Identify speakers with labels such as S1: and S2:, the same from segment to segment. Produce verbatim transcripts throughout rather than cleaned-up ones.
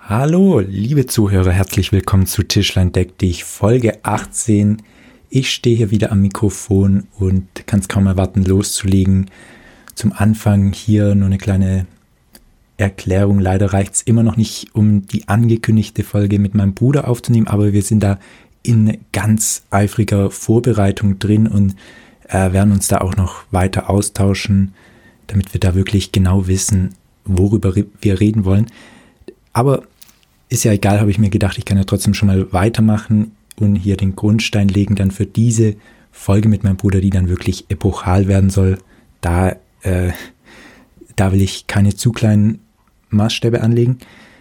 S1: Hallo, liebe Zuhörer, herzlich willkommen zu Tischlein deck dich, Folge achtzehn. Ich stehe hier wieder am Mikrofon und kann es kaum erwarten, loszulegen. Zum Anfang hier nur eine kleine Erklärung. Leider reicht es immer noch nicht, um die angekündigte Folge mit meinem Bruder aufzunehmen, aber wir sind da in ganz eifriger Vorbereitung drin und äh, werden uns da auch noch weiter austauschen, damit wir da wirklich genau wissen, worüber wir reden wollen. Aber ist ja egal, habe ich mir gedacht, ich kann ja trotzdem schon mal weitermachen und hier den Grundstein legen dann für diese Folge mit meinem Bruder, die dann wirklich epochal werden soll. Da, äh, da will ich keine zu kleinen Maßstäbe anlegen.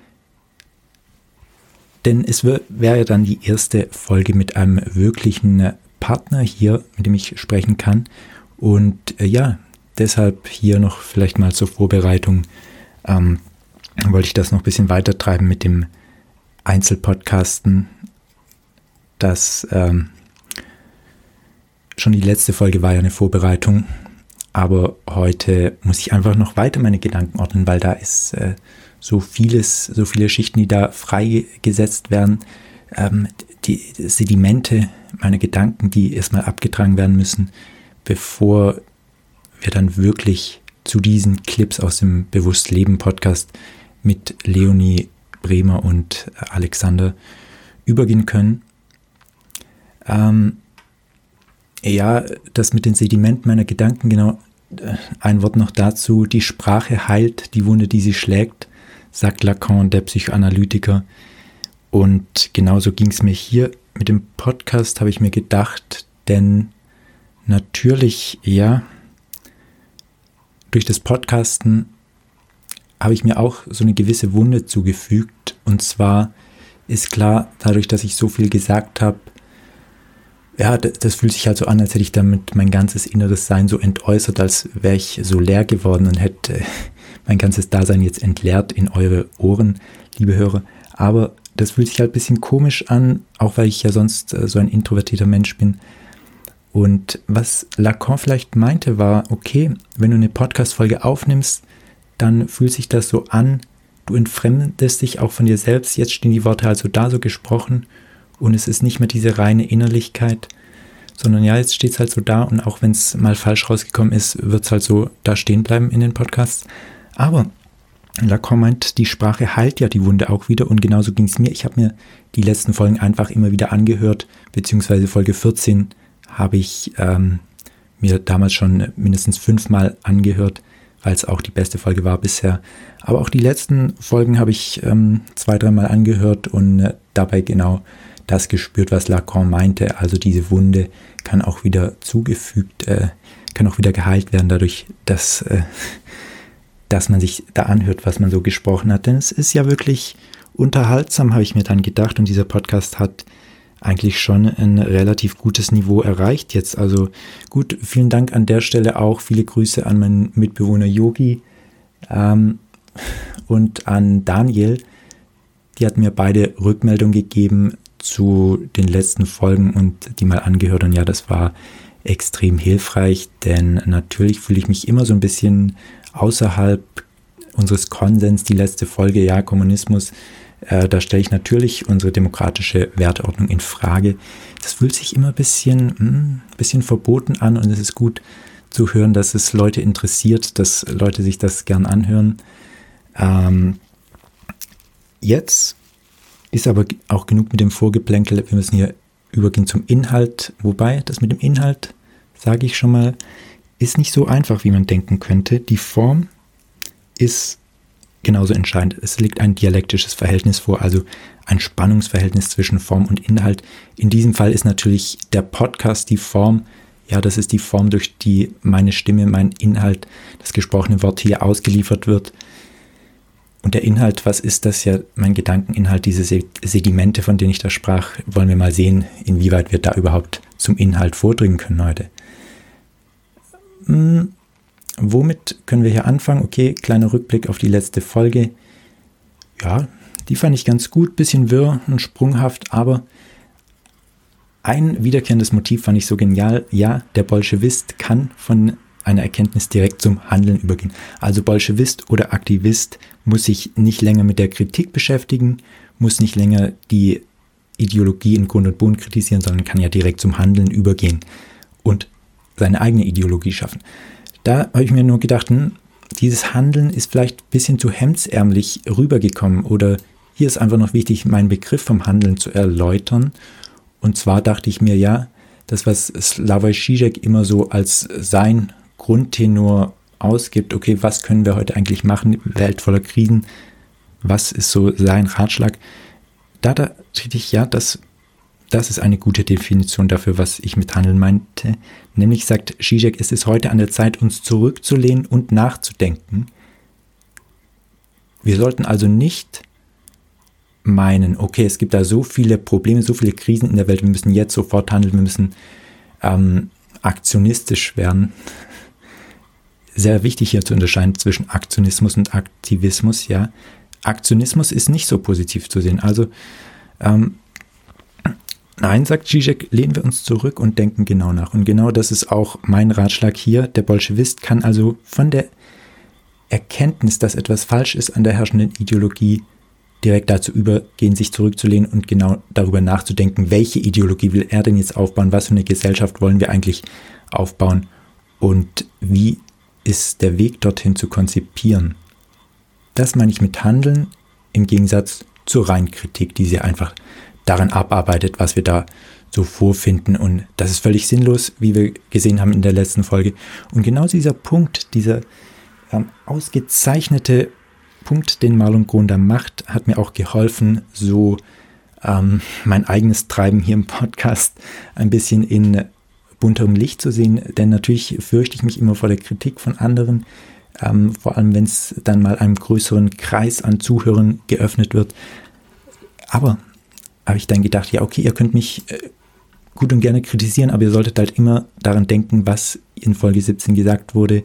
S1: Denn es wäre dann die erste Folge mit einem wirklichen Partner hier, mit dem ich sprechen kann. Und äh, ja, deshalb hier noch vielleicht mal zur Vorbereitung ähm, wollte ich das noch ein bisschen weiter treiben mit dem Einzelpodcasten. Das ähm, schon die letzte Folge war ja eine Vorbereitung, aber heute muss ich einfach noch weiter meine Gedanken ordnen, weil da ist äh, so vieles, so viele Schichten, die da freigesetzt werden, ähm, die Sedimente meiner Gedanken, die erstmal abgetragen werden müssen, bevor wir dann wirklich zu diesen Clips aus dem Bewusst Leben Podcast mit Leonie Bremer und Alexander übergehen können. Ähm, ja, das mit den Sedimenten meiner Gedanken, genau, ein Wort noch dazu. Die Sprache heilt die Wunde, die sie schlägt, sagt Lacan, der Psychoanalytiker. Und genauso ging es mir hier mit dem Podcast, habe ich mir gedacht, denn natürlich, ja, durch das Podcasten habe ich mir auch so eine gewisse Wunde zugefügt. Und zwar ist klar, dadurch, dass ich so viel gesagt habe, ja, das, das fühlt sich halt so an, als hätte ich damit mein ganzes inneres Sein so entäußert, als wäre ich so leer geworden und hätte mein ganzes Dasein jetzt entleert in eure Ohren, liebe Hörer. Aber das fühlt sich halt ein bisschen komisch an, auch weil ich ja sonst so ein introvertierter Mensch bin. Und was Lacan vielleicht meinte, war, okay, wenn du eine Podcast-Folge aufnimmst, dann fühlt sich das so an, du entfremdest dich auch von dir selbst, jetzt stehen die Worte also da so gesprochen und es ist nicht mehr diese reine Innerlichkeit, sondern ja, jetzt steht es halt so da und auch wenn es mal falsch rausgekommen ist, wird es halt so da stehen bleiben in den Podcasts. Aber Lacan meint, die Sprache heilt ja die Wunde auch wieder und genauso ging es mir. Ich habe mir die letzten Folgen einfach immer wieder angehört, beziehungsweise Folge vierzehn habe ich ähm, mir damals schon mindestens fünfmal angehört, weil es auch die beste Folge war bisher. Aber auch die letzten Folgen habe ich ähm, zwei, dreimal angehört und äh, dabei genau das gespürt, was Lacan meinte. Also diese Wunde kann auch wieder zugefügt, äh, kann auch wieder geheilt werden dadurch, dass, äh, dass man sich da anhört, was man so gesprochen hat. Denn es ist ja wirklich unterhaltsam, habe ich mir dann gedacht. Und dieser Podcast hat eigentlich schon ein relativ gutes Niveau erreicht jetzt. Also gut, vielen Dank an der Stelle auch. Viele Grüße an meinen Mitbewohner Yogi ähm, und an Daniel. Die hatten mir beide Rückmeldung gegeben zu den letzten Folgen und die mal angehört. Und ja, das war extrem hilfreich, denn natürlich fühle ich mich immer so ein bisschen außerhalb unseres Konsens. Die letzte Folge, ja, Kommunismus, Äh, da stelle ich natürlich unsere demokratische Werteordnung in Frage. Das fühlt sich immer ein bisschen, mh, bisschen verboten an und es ist gut zu hören, dass es Leute interessiert, dass Leute sich das gern anhören. Ähm, jetzt ist aber auch genug mit dem Vorgeplänkel. Wir müssen hier übergehen zum Inhalt. Wobei, das mit dem Inhalt, sage ich schon mal, ist nicht so einfach, wie man denken könnte. Die Form ist genauso entscheidend. Es liegt ein dialektisches Verhältnis vor, also ein Spannungsverhältnis zwischen Form und Inhalt. In diesem Fall ist natürlich der Podcast die Form. Ja, das ist die Form, durch die meine Stimme, mein Inhalt, das gesprochene Wort hier ausgeliefert wird. Und der Inhalt, was ist das? Ja, mein Gedankeninhalt, diese Sedimente, von denen ich da sprach, wollen wir mal sehen, inwieweit wir da überhaupt zum Inhalt vordringen können heute. Hm. Womit können wir hier anfangen? Okay, kleiner Rückblick auf die letzte Folge. Ja, die fand ich ganz gut, bisschen wirr und sprunghaft, aber ein wiederkehrendes Motiv fand ich so genial. Ja, der Bolschewist kann von einer Erkenntnis direkt zum Handeln übergehen. Also Bolschewist oder Aktivist muss sich nicht länger mit der Kritik beschäftigen, muss nicht länger die Ideologie in Grund und Boden kritisieren, sondern kann ja direkt zum Handeln übergehen und seine eigene Ideologie schaffen. Da habe ich mir nur gedacht, hm, dieses Handeln ist vielleicht ein bisschen zu hemdsärmlich rübergekommen oder hier ist einfach noch wichtig, meinen Begriff vom Handeln zu erläutern. Und zwar dachte ich mir, ja, das, was Slavoj Žižek immer so als sein Grundtenor ausgibt, okay, was können wir heute eigentlich machen, Welt voller Krisen, was ist so sein Ratschlag, da dachte ich, ja, das, das ist eine gute Definition dafür, was ich mit Handeln meinte. Nämlich sagt Žižek, es ist heute an der Zeit, uns zurückzulehnen und nachzudenken. Wir sollten also nicht meinen, okay, es gibt da so viele Probleme, so viele Krisen in der Welt, wir müssen jetzt sofort handeln, wir müssen ähm, aktionistisch werden. Sehr wichtig hier zu unterscheiden zwischen Aktionismus und Aktivismus, ja. Aktionismus ist nicht so positiv zu sehen. Also, ähm, nein, sagt Žižek, lehnen wir uns zurück und denken genau nach. Und genau das ist auch mein Ratschlag hier. Der Bolschewist kann also von der Erkenntnis, dass etwas falsch ist an der herrschenden Ideologie, direkt dazu übergehen, sich zurückzulehnen und genau darüber nachzudenken, welche Ideologie will er denn jetzt aufbauen, was für eine Gesellschaft wollen wir eigentlich aufbauen und wie ist der Weg dorthin zu konzipieren. Das meine ich mit Handeln im Gegensatz zur Reinkritik, die sie einfach daran abarbeitet, was wir da so vorfinden und das ist völlig sinnlos, wie wir gesehen haben in der letzten Folge. Und genau dieser Punkt, dieser ähm, ausgezeichnete Punkt, den Marlon Gronder macht, hat mir auch geholfen, so ähm, mein eigenes Treiben hier im Podcast ein bisschen in bunterem Licht zu sehen, denn natürlich fürchte ich mich immer vor der Kritik von anderen, ähm, vor allem wenn es dann mal einem größeren Kreis an Zuhörern geöffnet wird. Aber habe ich dann gedacht, ja okay, ihr könnt mich äh, gut und gerne kritisieren, aber ihr solltet halt immer daran denken, was in Folge siebzehn gesagt wurde,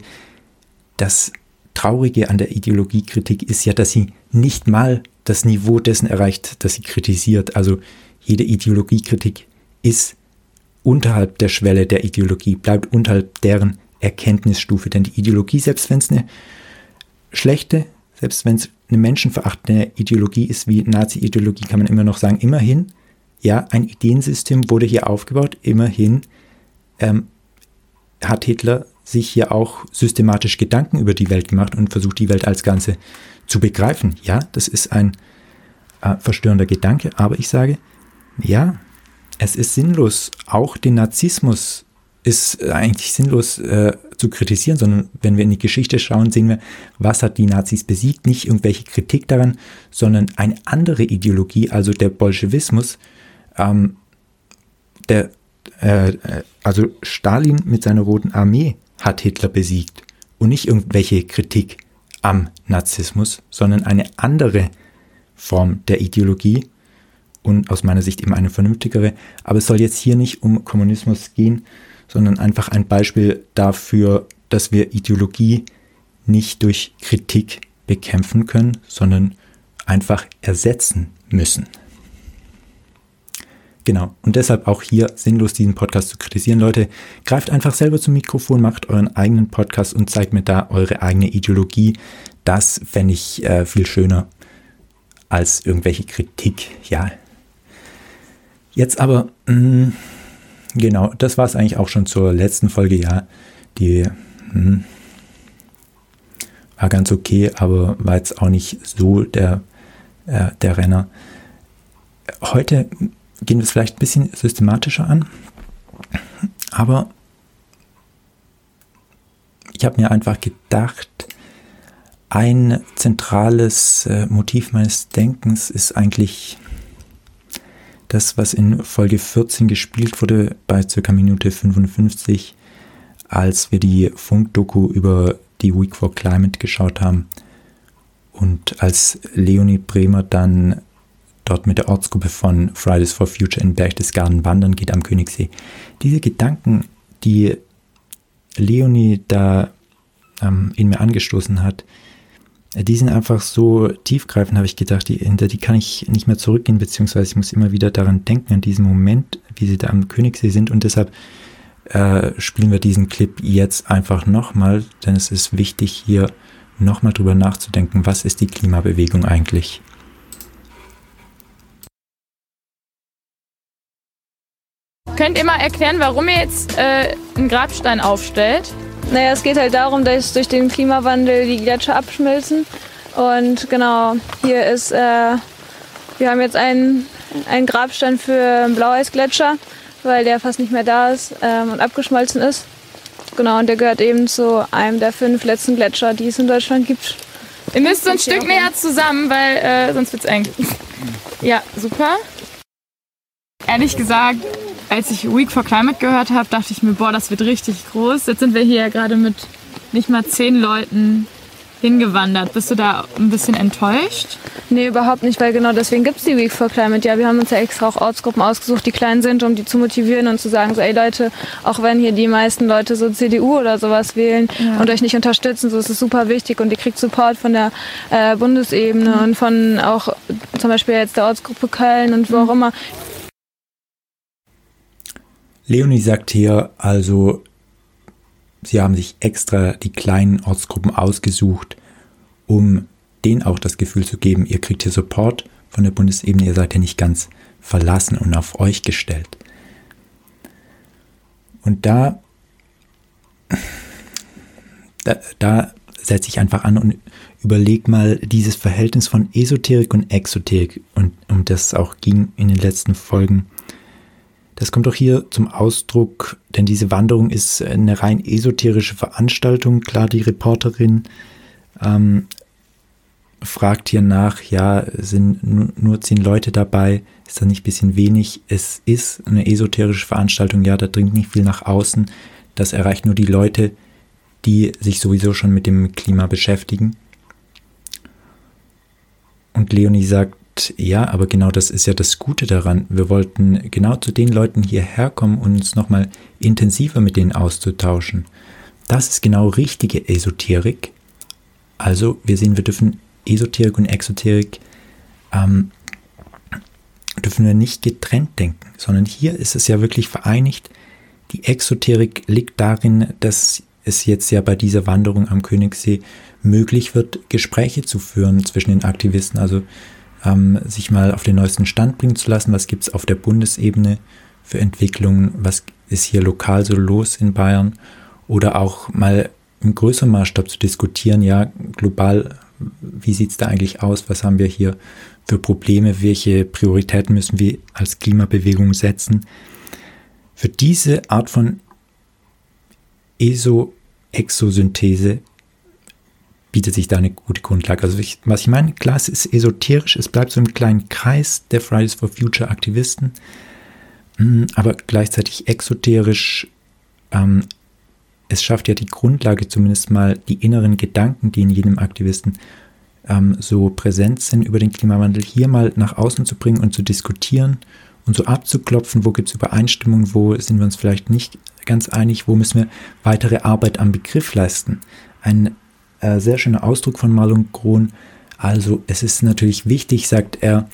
S1: dass Traurige an der Ideologiekritik ist ja, dass sie nicht mal das Niveau dessen erreicht, das sie kritisiert. Also jede Ideologiekritik ist unterhalb der Schwelle der Ideologie, bleibt unterhalb deren Erkenntnisstufe. Denn die Ideologie, selbst wenn es eine schlechte, selbst wenn es eine menschenverachtende Ideologie ist, wie Nazi-Ideologie, kann man immer noch sagen, immerhin, ja, ein Ideensystem wurde hier aufgebaut, immerhin ähm, hat Hitler sich hier auch systematisch Gedanken über die Welt gemacht und versucht, die Welt als Ganze zu begreifen. Ja, das ist ein äh, verstörender Gedanke, aber ich sage, ja, es ist sinnlos, auch den Narzissmus ist eigentlich sinnlos äh, zu kritisieren, sondern wenn wir in die Geschichte schauen, sehen wir, was hat die Nazis besiegt, nicht irgendwelche Kritik daran, sondern eine andere Ideologie, also der Bolschewismus, ähm, der, äh, also Stalin mit seiner Roten Armee hat Hitler besiegt und nicht irgendwelche Kritik am Narzissmus, sondern eine andere Form der Ideologie und aus meiner Sicht eben eine vernünftigere. Aber es soll jetzt hier nicht um Kommunismus gehen, sondern einfach ein Beispiel dafür, dass wir Ideologie nicht durch Kritik bekämpfen können, sondern einfach ersetzen müssen. Genau, und deshalb auch hier sinnlos diesen Podcast zu kritisieren. Leute, greift einfach selber zum Mikrofon, macht euren eigenen Podcast und zeigt mir da eure eigene Ideologie. Das fände ich äh, viel schöner als irgendwelche Kritik. Ja, jetzt aber, mh, genau, das war es eigentlich auch schon zur letzten Folge. Ja, die mh, war ganz okay, aber war jetzt auch nicht so der, äh, der Renner. Heute gehen wir es vielleicht ein bisschen systematischer an, aber ich habe mir einfach gedacht, ein zentrales äh, Motiv meines Denkens ist eigentlich das, was in Folge vierzehn gespielt wurde, bei ca. Minute fünfundfünfzig, als wir die Funkdoku über die Week for Climate geschaut haben und als Leonie Bremer dann dort mit der Ortsgruppe von Fridays for Future in Berchtesgaden wandern geht am Königssee. Diese Gedanken, die Leonie da ähm, in mir angestoßen hat, die sind einfach so tiefgreifend, habe ich gedacht, die, hinter die kann ich nicht mehr zurückgehen, beziehungsweise ich muss immer wieder daran denken, an diesen Moment, wie sie da am Königssee sind und deshalb äh, spielen wir diesen Clip jetzt einfach nochmal, denn es ist wichtig, hier nochmal drüber nachzudenken, was ist die Klimabewegung eigentlich?
S2: Könnt ihr mal erklären, warum ihr jetzt äh, einen Grabstein aufstellt?
S3: Naja, es geht halt darum, dass durch den Klimawandel die Gletscher abschmilzen. Und genau, hier ist, äh, wir haben jetzt einen, einen Grabstein für einen Blaueisgletscher, weil der fast nicht mehr da ist ähm, und abgeschmolzen ist. Genau, und der gehört eben zu einem der fünf letzten Gletscher, die es in Deutschland gibt.
S2: Ihr müsst so ein Stück näher zusammen, weil äh, sonst wird's eng. Ja, super. Ehrlich gesagt, als ich Week for Climate gehört habe, dachte ich mir, boah, das wird richtig groß. Jetzt sind wir hier gerade mit nicht mal zehn Leuten hingewandert. Bist du da ein bisschen enttäuscht?
S3: Nee, überhaupt nicht, weil genau deswegen gibt es die Week for Climate. Ja, wir haben uns ja extra auch Ortsgruppen ausgesucht, die klein sind, um die zu motivieren und zu sagen, so, ey Leute, auch wenn hier die meisten Leute so C D U oder sowas wählen ja. und euch nicht unterstützen, so ist es super wichtig und ihr kriegt Support von der äh, Bundesebene mhm. und von auch zum Beispiel jetzt der Ortsgruppe Köln und wo mhm. auch immer.
S1: Leonie sagt hier also, sie haben sich extra die kleinen Ortsgruppen ausgesucht, um denen auch das Gefühl zu geben, ihr kriegt hier Support von der Bundesebene, ihr seid ja nicht ganz verlassen und auf euch gestellt. Und da, da, da setze ich einfach an und überleg mal dieses Verhältnis von Esoterik und Exoterik, und um das es auch ging in den letzten Folgen. Das kommt auch hier zum Ausdruck, denn diese Wanderung ist eine rein esoterische Veranstaltung. Klar, die Reporterin ähm, fragt hier nach, ja, sind nur, nur zehn Leute dabei, ist das nicht ein bisschen wenig? Es ist eine esoterische Veranstaltung, ja, da dringt nicht viel nach außen. Das erreicht nur die Leute, die sich sowieso schon mit dem Klima beschäftigen. Und Leonie sagt, ja, aber genau das ist ja das Gute daran. Wir wollten genau zu den Leuten hierher kommen und uns nochmal intensiver mit denen auszutauschen. Das ist genau richtige Esoterik. Also wir sehen, wir dürfen Esoterik und Exoterik ähm, dürfen wir nicht getrennt denken, sondern hier ist es ja wirklich vereinigt. Die Exoterik liegt darin, dass es jetzt ja bei dieser Wanderung am Königssee möglich wird, Gespräche zu führen zwischen den Aktivisten, also ähm, sich mal auf den neuesten Stand bringen zu lassen, was gibt es auf der Bundesebene für Entwicklungen, was ist hier lokal so los in Bayern, oder auch mal im größeren Maßstab zu diskutieren, ja, global, wie sieht es da eigentlich aus, was haben wir hier für Probleme, welche Prioritäten müssen wir als Klimabewegung setzen. Für diese Art von ESO-Exosynthese bietet sich da eine gute Grundlage. Also ich, was ich meine, klar, es ist esoterisch, es bleibt so im kleinen Kreis der Fridays for Future Aktivisten, aber gleichzeitig exoterisch. Ähm, es schafft ja die Grundlage, zumindest mal die inneren Gedanken, die in jedem Aktivisten ähm, so präsent sind über den Klimawandel, hier mal nach außen zu bringen und zu diskutieren und so abzuklopfen, wo gibt es Übereinstimmungen, wo sind wir uns vielleicht nicht ganz einig, wo müssen wir weitere Arbeit am Begriff leisten. Ein äh, sehr schöner Ausdruck von Marlon Grohn. Also es ist natürlich wichtig, sagt er,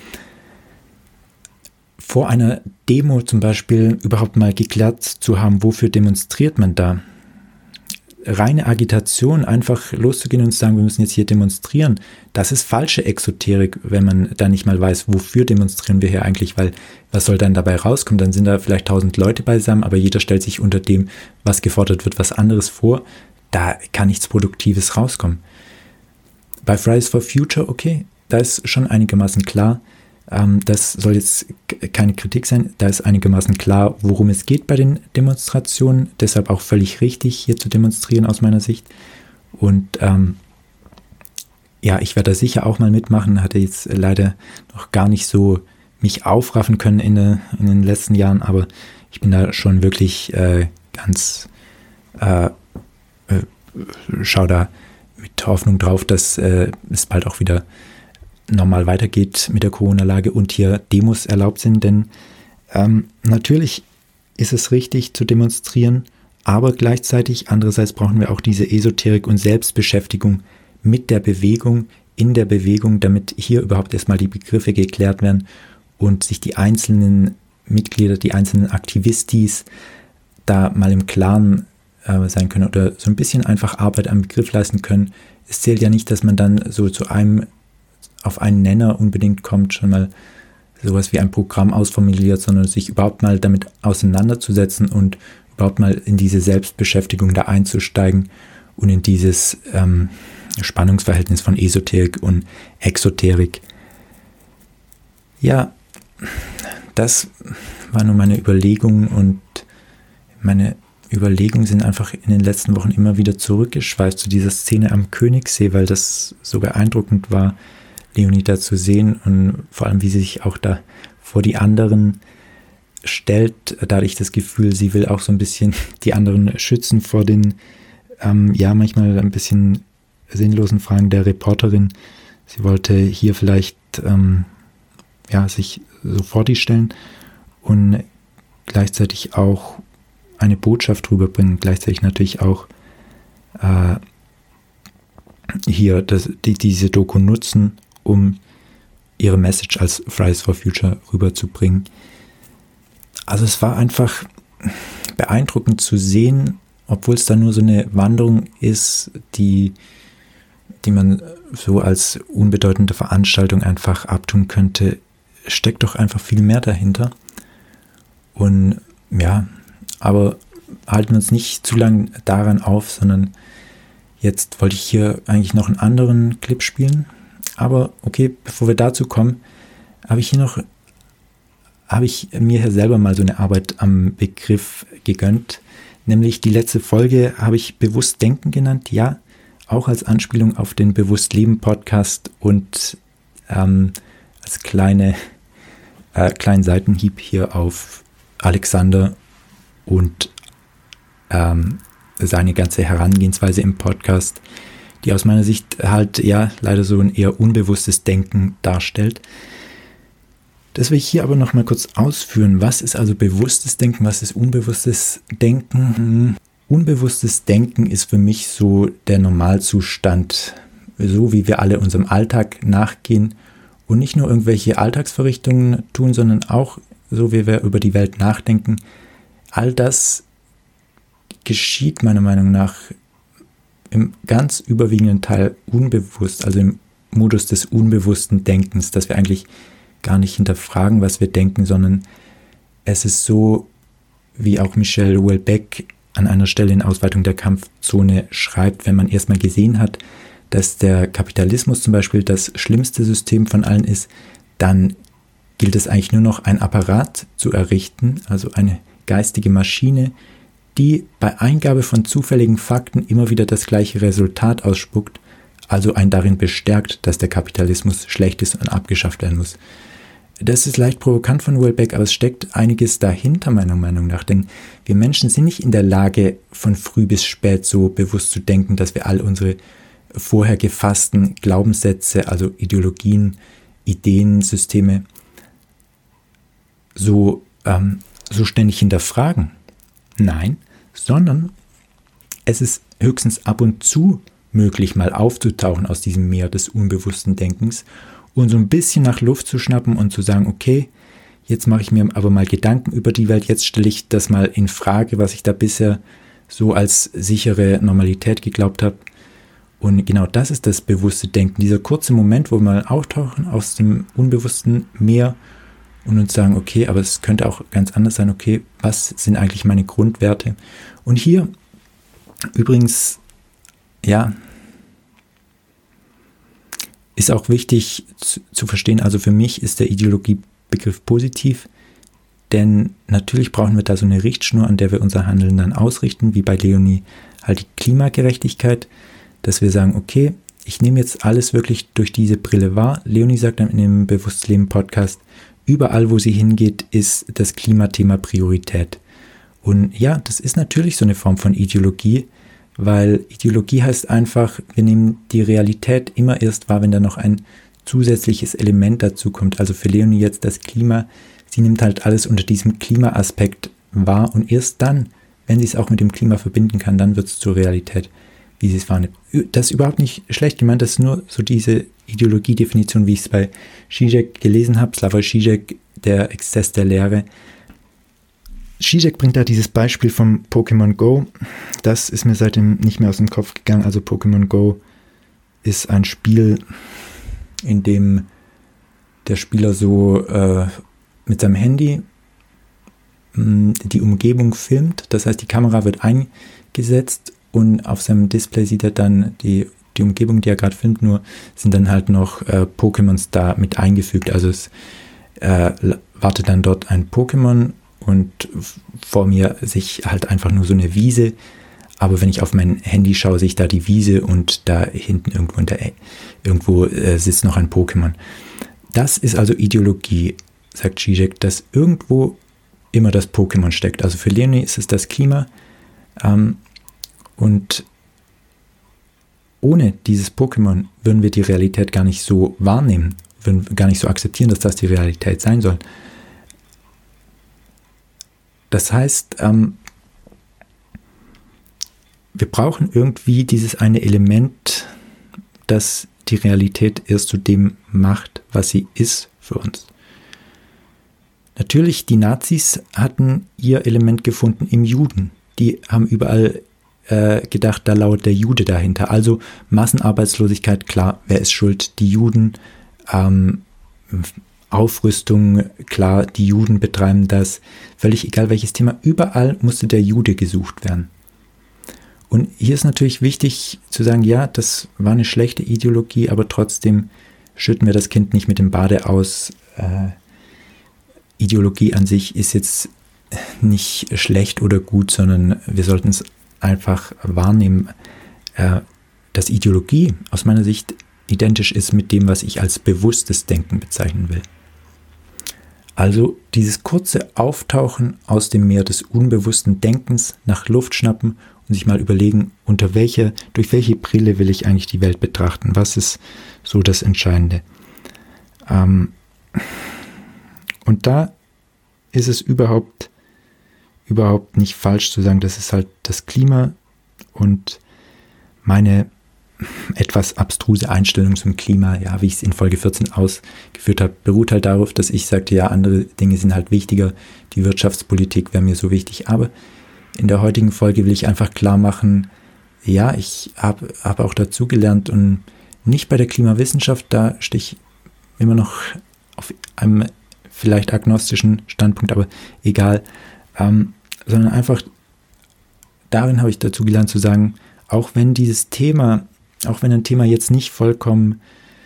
S1: vor einer Demo zum Beispiel überhaupt mal geklärt zu haben, wofür demonstriert man da. Reine Agitation, einfach loszugehen und zu sagen, wir müssen jetzt hier demonstrieren, das ist falsche Exoterik, wenn man da nicht mal weiß, wofür demonstrieren wir hier eigentlich, weil was soll dann dabei rauskommen? Dann sind da vielleicht tausend Leute beisammen, aber jeder stellt sich unter dem, was gefordert wird, was anderes vor. Da kann nichts Produktives rauskommen. Bei Fridays for Future, okay, da ist schon einigermaßen klar, ähm, das soll jetzt keine Kritik sein, da ist einigermaßen klar, worum es geht bei den Demonstrationen, deshalb auch völlig richtig, hier zu demonstrieren aus meiner Sicht. Und ähm, ja, ich werde da sicher auch mal mitmachen, hatte jetzt leider noch gar nicht so mich aufraffen können in, der, in den letzten Jahren, aber ich bin da schon wirklich äh, ganz, äh, äh, schau da mit Hoffnung drauf, dass äh, es bald auch wieder normal weitergeht mit der Corona-Lage und hier Demos erlaubt sind, denn ähm, natürlich ist es richtig zu demonstrieren, aber gleichzeitig andererseits brauchen wir auch diese Esoterik und Selbstbeschäftigung mit der Bewegung, in der Bewegung, damit hier überhaupt erstmal die Begriffe geklärt werden und sich die einzelnen Mitglieder, die einzelnen Aktivistis da mal im Klaren äh, sein können oder so ein bisschen einfach Arbeit am Begriff leisten können. Es zählt ja nicht, dass man dann so zu einem, auf einen Nenner unbedingt kommt, schon mal sowas wie ein Programm ausformuliert, sondern sich überhaupt mal damit auseinanderzusetzen und überhaupt mal in diese Selbstbeschäftigung da einzusteigen und in dieses ähm, Spannungsverhältnis von Esoterik und Exoterik. Ja, das war nur meine Überlegung und meine Überlegungen sind einfach in den letzten Wochen immer wieder zurückgeschweift zu dieser Szene am Königssee, weil das so beeindruckend war, Leonie da zu sehen und vor allem, wie sie sich auch da vor die anderen stellt. Da hatte ich das Gefühl, sie will auch so ein bisschen die anderen schützen vor den, ähm, ja, manchmal ein bisschen sinnlosen Fragen der Reporterin. Sie wollte hier vielleicht ähm, ja, sich so vor die stellen und gleichzeitig auch eine Botschaft rüberbringen, gleichzeitig natürlich auch äh, hier das, die, diese Doku nutzen, um ihre Message als Fridays for Future rüberzubringen. Also es war einfach beeindruckend zu sehen, obwohl es da nur so eine Wanderung ist, die, die man so als unbedeutende Veranstaltung einfach abtun könnte, steckt doch einfach viel mehr dahinter. Und ja, aber halten wir uns nicht zu lange daran auf, sondern jetzt wollte ich hier eigentlich noch einen anderen Clip spielen. Aber okay, bevor wir dazu kommen, habe ich hier noch, habe ich mir hier selber mal so eine Arbeit am Begriff gegönnt. Nämlich die letzte Folge habe ich Bewusst Denken genannt, ja, auch als Anspielung auf den Bewusst Leben Podcast und ähm, als kleine, äh, kleinen Seitenhieb hier auf Alexander und ähm, seine ganze Herangehensweise im Podcast, die aus meiner Sicht halt ja leider so ein eher unbewusstes Denken darstellt. Das will ich hier aber noch mal kurz ausführen. Was ist also bewusstes Denken, was ist unbewusstes Denken? Hm. Unbewusstes Denken ist für mich so der Normalzustand, so wie wir alle unserem Alltag nachgehen und nicht nur irgendwelche Alltagsverrichtungen tun, sondern auch so wie wir über die Welt nachdenken. All das geschieht meiner Meinung nach im ganz überwiegenden Teil unbewusst, also im Modus des unbewussten Denkens, dass wir eigentlich gar nicht hinterfragen, was wir denken, sondern es ist so, wie auch Michel Houellebecq an einer Stelle in Ausweitung der Kampfzone schreibt, wenn man erstmal gesehen hat, dass der Kapitalismus zum Beispiel das schlimmste System von allen ist, dann gilt es eigentlich nur noch, ein Apparat zu errichten, also eine geistige Maschine, die bei Eingabe von zufälligen Fakten immer wieder das gleiche Resultat ausspuckt, also einen darin bestärkt, dass der Kapitalismus schlecht ist und abgeschafft werden muss. Das ist leicht provokant von Houellebecq, aber es steckt einiges dahinter, meiner Meinung nach, denn wir Menschen sind nicht in der Lage, von früh bis spät so bewusst zu denken, dass wir all unsere vorher gefassten Glaubenssätze, also Ideologien, Ideen, Systeme, so, ähm, so ständig hinterfragen. Nein, sondern es ist höchstens ab und zu möglich, mal aufzutauchen aus diesem Meer des unbewussten Denkens und so ein bisschen nach Luft zu schnappen und zu sagen, okay, jetzt mache ich mir aber mal Gedanken über die Welt, jetzt stelle ich das mal in Frage, was ich da bisher so als sichere Normalität geglaubt habe. Und genau das ist das bewusste Denken, dieser kurze Moment, wo wir mal auftauchen aus dem unbewussten Meer und uns sagen, okay, aber es könnte auch ganz anders sein, okay, was sind eigentlich meine Grundwerte? Und hier übrigens, ja, ist auch wichtig zu, zu verstehen, also für mich ist der Ideologiebegriff positiv, denn natürlich brauchen wir da so eine Richtschnur, an der wir unser Handeln dann ausrichten, wie bei Leonie halt die Klimagerechtigkeit, dass wir sagen, okay, ich nehme jetzt alles wirklich durch diese Brille wahr. Leonie sagt dann in dem Bewusst Leben Podcast, überall, wo sie hingeht, ist das Klimathema Priorität. Und ja, das ist natürlich so eine Form von Ideologie, weil Ideologie heißt einfach, wir nehmen die Realität immer erst wahr, wenn da noch ein zusätzliches Element dazu kommt. Also für Leonie jetzt das Klima, sie nimmt halt alles unter diesem Klimaaspekt wahr und erst dann, wenn sie es auch mit dem Klima verbinden kann, dann wird es zur Realität, wie sie es wahrnimmt. Das ist überhaupt nicht schlecht gemeint, das ist nur so diese Ideologiedefinition, wie ich es bei Žižek gelesen habe, Slavoj Žižek, der Exzess der Lehre. Zizek bringt da dieses Beispiel vom Pokémon Go. Das ist mir seitdem nicht mehr aus dem Kopf gegangen. Also Pokémon Go ist ein Spiel, in dem der Spieler so äh, mit seinem Handy mh, die Umgebung filmt. Das heißt, die Kamera wird eingesetzt und auf seinem Display sieht er dann die, die Umgebung, die er gerade filmt, nur sind dann halt noch äh, Pokémons da mit eingefügt. Also es äh, wartet dann dort ein Pokémon und vor mir sehe ich halt einfach nur so eine Wiese. Aber wenn ich auf mein Handy schaue, sehe ich da die Wiese und da hinten irgendwo, in der, irgendwo äh, sitzt noch ein Pokémon. Das ist also Ideologie, sagt Zizek, dass irgendwo immer das Pokémon steckt. Also für Leonie ist es das Klima. Ähm, und ohne dieses Pokémon würden wir die Realität gar nicht so wahrnehmen, würden gar nicht so akzeptieren, dass das die Realität sein soll. Das heißt, ähm, wir brauchen irgendwie dieses eine Element, das die Realität erst zu dem macht, was sie ist für uns. Natürlich, die Nazis hatten ihr Element gefunden im Juden. Die haben überall äh, gedacht, da lauert der Jude dahinter. Also Massenarbeitslosigkeit, klar, wer ist schuld? Die Juden. Ähm, Aufrüstung, klar, die Juden betreiben das. Völlig egal welches Thema, überall musste der Jude gesucht werden. Und hier ist natürlich wichtig zu sagen, ja, das war eine schlechte Ideologie, aber trotzdem schütten wir das Kind nicht mit dem Bade aus. Äh, Ideologie an sich ist jetzt nicht schlecht oder gut, sondern wir sollten es einfach wahrnehmen, äh, dass Ideologie aus meiner Sicht identisch ist mit dem, was ich als bewusstes Denken bezeichnen will. Also dieses kurze Auftauchen aus dem Meer des unbewussten Denkens, nach Luft schnappen und sich mal überlegen, unter welche, durch welche Brille will ich eigentlich die Welt betrachten? Was ist so das Entscheidende? Ähm, und da ist es überhaupt, überhaupt nicht falsch zu sagen, das ist halt das Klima und meine etwas abstruse Einstellung zum Klima, ja, wie ich es in Folge vierzehn ausgeführt habe, beruht halt darauf, dass ich sagte, ja, andere Dinge sind halt wichtiger, die Wirtschaftspolitik wäre mir so wichtig, aber in der heutigen Folge will ich einfach klar machen, ja, ich habe hab auch dazugelernt und nicht bei der Klimawissenschaft, da stehe ich immer noch auf einem vielleicht agnostischen Standpunkt, aber egal, ähm, sondern einfach darin habe ich dazu gelernt zu sagen, auch wenn dieses Thema, auch wenn ein Thema jetzt nicht vollkommen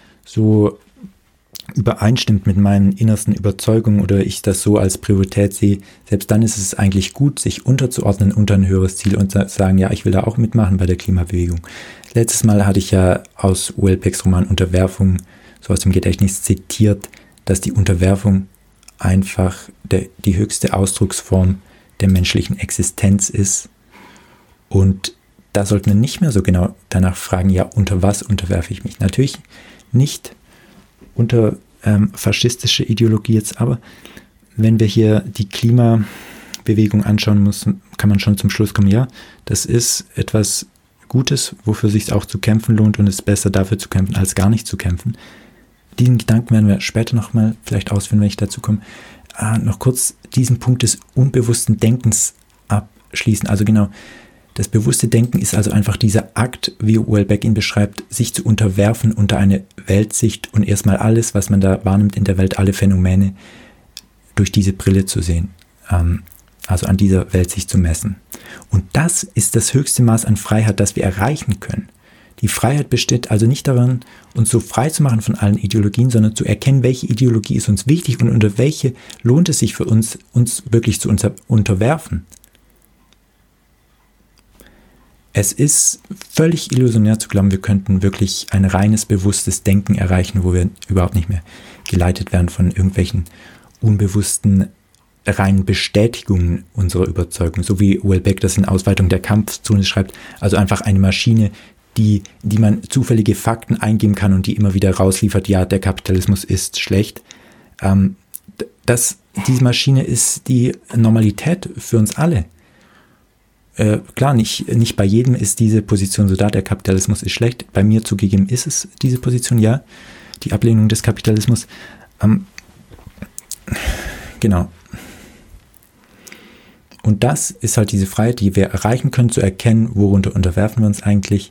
S1: so übereinstimmt mit meinen innersten Überzeugungen oder ich das so als Priorität sehe, selbst dann ist es eigentlich gut, sich unterzuordnen unter ein höheres Ziel und zu sagen, ja, ich will da auch mitmachen bei der Klimabewegung. Letztes Mal hatte ich ja aus Houellebecqs Roman Unterwerfung so aus dem Gedächtnis zitiert, dass die Unterwerfung einfach der, die höchste Ausdrucksform der menschlichen Existenz ist. Und da sollten wir nicht mehr so genau danach fragen, ja, unter was unterwerfe ich mich? Natürlich nicht unter ähm, faschistische Ideologie jetzt, aber wenn wir hier die Klimabewegung anschauen müssen, kann man schon zum Schluss kommen, ja, das ist etwas Gutes, wofür es sich auch zu kämpfen lohnt und es ist besser dafür zu kämpfen, als gar nicht zu kämpfen. Diesen Gedanken werden wir später nochmal vielleicht ausführen, wenn ich dazu komme. Ah, noch kurz diesen Punkt des unbewussten Denkens abschließen. Also genau, das bewusste Denken ist also einfach dieser Akt, wie Houellebecq ihn beschreibt, sich zu unterwerfen unter eine Weltsicht und erstmal alles, was man da wahrnimmt in der Welt, alle Phänomene, durch diese Brille zu sehen. Ähm, also an dieser Weltsicht zu messen. Und das ist das höchste Maß an Freiheit, das wir erreichen können. Die Freiheit besteht also nicht darin, uns so frei zu machen von allen Ideologien, sondern zu erkennen, welche Ideologie ist uns wichtig und unter welche lohnt es sich für uns, uns wirklich zu unter- unterwerfen. Es ist völlig illusionär zu glauben, wir könnten wirklich ein reines, bewusstes Denken erreichen, wo wir überhaupt nicht mehr geleitet werden von irgendwelchen unbewussten, reinen Bestätigungen unserer Überzeugung. So wie Houellebecq das in Ausweitung der Kampfzone schreibt, also einfach eine Maschine, die, die man zufällige Fakten eingeben kann und die immer wieder rausliefert, ja, der Kapitalismus ist schlecht. Ähm, das, diese Maschine ist die Normalität für uns alle. Äh, klar, nicht, nicht bei jedem ist diese Position so da, der Kapitalismus ist schlecht. Bei mir zugegeben ist es diese Position, ja, die Ablehnung des Kapitalismus. Ähm, genau. und das ist halt diese Freiheit, die wir erreichen können, zu erkennen, worunter unterwerfen wir uns eigentlich.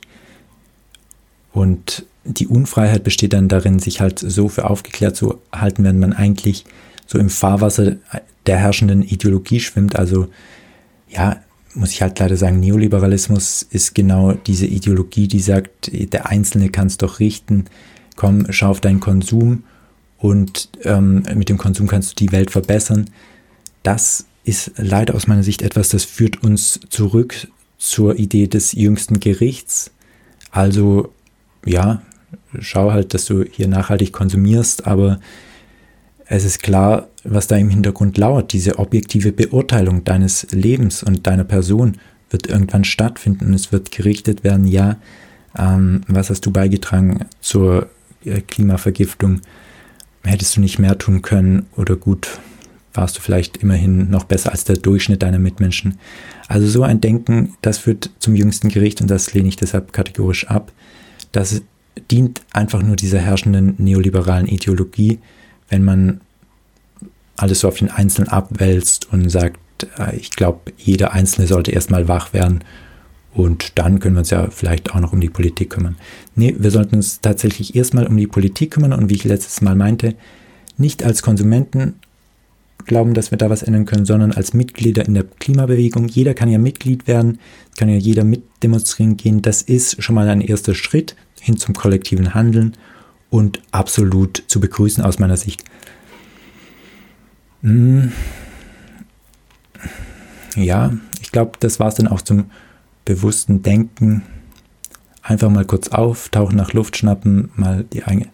S1: Und die Unfreiheit besteht dann darin, sich halt so für aufgeklärt zu halten, wenn man eigentlich so im Fahrwasser der herrschenden Ideologie schwimmt. Also ja, muss ich halt leider sagen, Neoliberalismus ist genau diese Ideologie, die sagt, der Einzelne kann es doch richten, komm, schau auf deinen Konsum und ähm, mit dem Konsum kannst du die Welt verbessern. Das ist leider aus meiner Sicht etwas, das führt uns zurück zur Idee des jüngsten Gerichts. Also ja, schau halt, dass du hier nachhaltig konsumierst, aber es ist klar, was da im Hintergrund lauert. Diese objektive Beurteilung deines Lebens und deiner Person wird irgendwann stattfinden und es wird gerichtet werden, ja, ähm, was hast du beigetragen zur äh, Klimavergiftung? Hättest du nicht mehr tun können oder gut, warst du vielleicht immerhin noch besser als der Durchschnitt deiner Mitmenschen. Also so ein Denken, das führt zum jüngsten Gericht und das lehne ich deshalb kategorisch ab. Das dient einfach nur dieser herrschenden neoliberalen Ideologie, wenn man alles so auf den Einzelnen abwälzt und sagt, ich glaube, jeder Einzelne sollte erstmal wach werden und dann können wir uns ja vielleicht auch noch um die Politik kümmern. Nee, wir sollten uns tatsächlich erstmal um die Politik kümmern und wie ich letztes Mal meinte, nicht als Konsumenten glauben, dass wir da was ändern können, sondern als Mitglieder in der Klimabewegung. Jeder kann ja Mitglied werden, kann ja jeder mitdemonstrieren gehen. Das ist schon mal ein erster Schritt hin zum kollektiven Handeln und absolut zu begrüßen aus meiner Sicht. Hm. Ja, ich glaube, das war es dann auch zum bewussten Denken. Einfach mal kurz auftauchen, nach Luft schnappen, mal die eigene,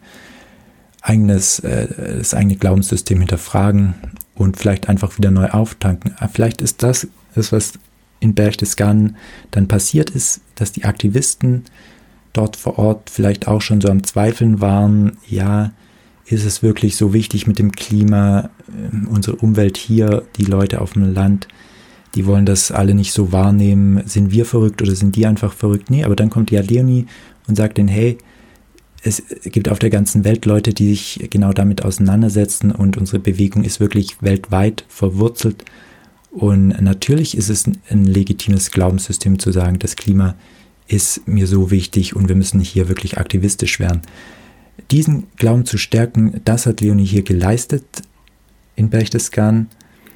S1: eigenes, äh, das eigene Glaubenssystem hinterfragen und vielleicht einfach wieder neu auftanken. Vielleicht ist das, das was in Berchtesgaden dann passiert ist, dass die Aktivisten dort vor Ort vielleicht auch schon so am Zweifeln waren, ja, ist es wirklich so wichtig mit dem Klima, unsere Umwelt hier, die Leute auf dem Land, die wollen das alle nicht so wahrnehmen, sind wir verrückt oder sind die einfach verrückt? Nee, aber dann kommt ja Leonie und sagt denen, hey, es gibt auf der ganzen Welt Leute, die sich genau damit auseinandersetzen und unsere Bewegung ist wirklich weltweit verwurzelt und natürlich ist es ein legitimes Glaubenssystem zu sagen, das Klima ist mir so wichtig und wir müssen hier wirklich aktivistisch werden. Diesen Glauben zu stärken, das hat Leonie hier geleistet in Berchtesgaden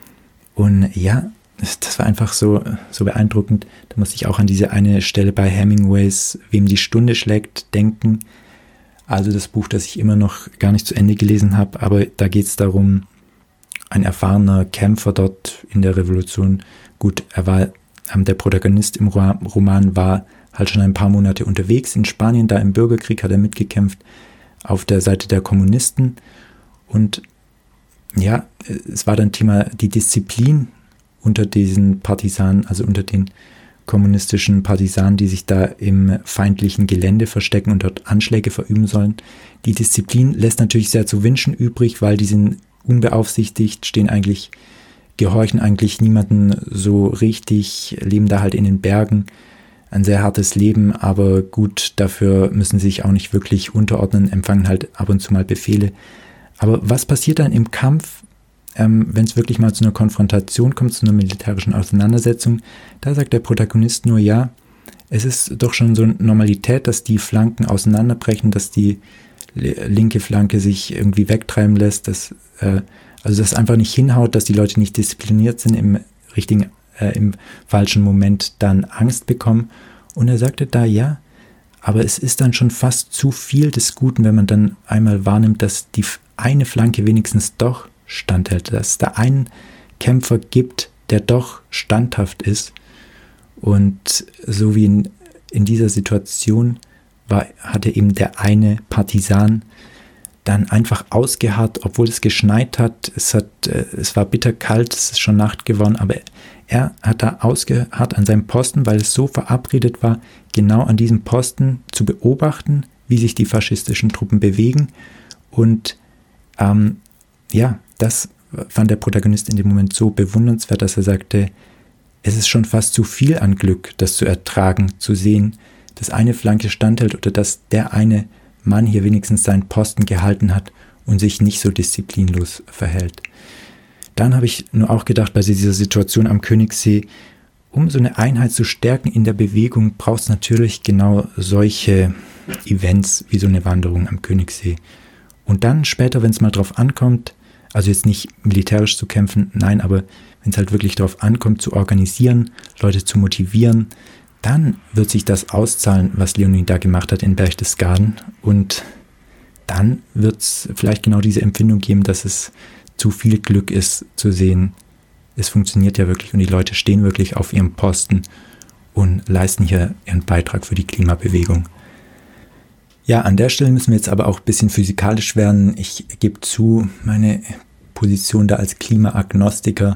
S1: und ja, das war einfach so, so beeindruckend. Da muss ich auch an diese eine Stelle bei Hemingways, Wem die Stunde schlägt, denken. Also das Buch, das ich immer noch gar nicht zu Ende gelesen habe, aber da geht es darum, ein erfahrener Kämpfer dort in der Revolution, gut, er war, der Protagonist im Roman war halt schon ein paar Monate unterwegs in Spanien, da im Bürgerkrieg hat er mitgekämpft auf der Seite der Kommunisten und ja, es war dann Thema die Disziplin unter diesen Partisanen, also unter den kommunistischen Partisanen, die sich da im feindlichen Gelände verstecken und dort Anschläge verüben sollen. Die Disziplin lässt natürlich sehr zu wünschen übrig, weil die sind unbeaufsichtigt, stehen eigentlich, gehorchen eigentlich niemanden so richtig, leben da halt in den Bergen. Ein sehr hartes Leben, aber gut, dafür müssen sie sich auch nicht wirklich unterordnen, empfangen halt ab und zu mal Befehle. Aber was passiert dann im Kampf, ähm, wenn es wirklich mal zu einer Konfrontation kommt, zu einer militärischen Auseinandersetzung? Da sagt der Protagonist nur, ja, es ist doch schon so eine Normalität, dass die Flanken auseinanderbrechen, dass die linke Flanke sich irgendwie wegtreiben lässt, dass, äh, also das einfach nicht hinhaut, dass die Leute nicht diszipliniert sind, im richtigen, äh, im falschen Moment dann Angst bekommen. Und er sagte da, ja, aber es ist dann schon fast zu viel des Guten, wenn man dann einmal wahrnimmt, dass die eine Flanke wenigstens doch standhält, dass es da einen Kämpfer gibt, der doch standhaft ist. Und so wie in, in dieser Situation war, hatte eben der eine Partisan dann einfach ausgeharrt, obwohl es geschneit hat. Es, hat, es war bitterkalt, es ist schon Nacht geworden, aber er hat da ausgeharrt an seinem Posten, weil es so verabredet war, genau an diesem Posten zu beobachten, wie sich die faschistischen Truppen bewegen. Und ähm, ja, das fand der Protagonist in dem Moment so bewundernswert, dass er sagte, es ist schon fast zu viel an Glück, das zu ertragen, zu sehen, dass eine Flanke standhält oder dass der eine Mann hier wenigstens seinen Posten gehalten hat und sich nicht so disziplinlos verhält. Dann habe ich nur auch gedacht, bei dieser Situation am Königssee, um so eine Einheit zu stärken in der Bewegung, braucht es natürlich genau solche Events wie so eine Wanderung am Königssee. Und dann später, wenn es mal drauf ankommt, also jetzt nicht militärisch zu kämpfen, nein, aber wenn es halt wirklich darauf ankommt, zu organisieren, Leute zu motivieren, dann wird sich das auszahlen, was Leonie da gemacht hat in Berchtesgaden. Und dann wird es vielleicht genau diese Empfindung geben, dass es zu viel Glück ist, zu sehen, es funktioniert ja wirklich und die Leute stehen wirklich auf ihrem Posten und leisten hier ihren Beitrag für die Klimabewegung. Ja, an der Stelle müssen wir jetzt aber auch ein bisschen physikalisch werden. Ich gebe zu, meine Position da als Klimaagnostiker,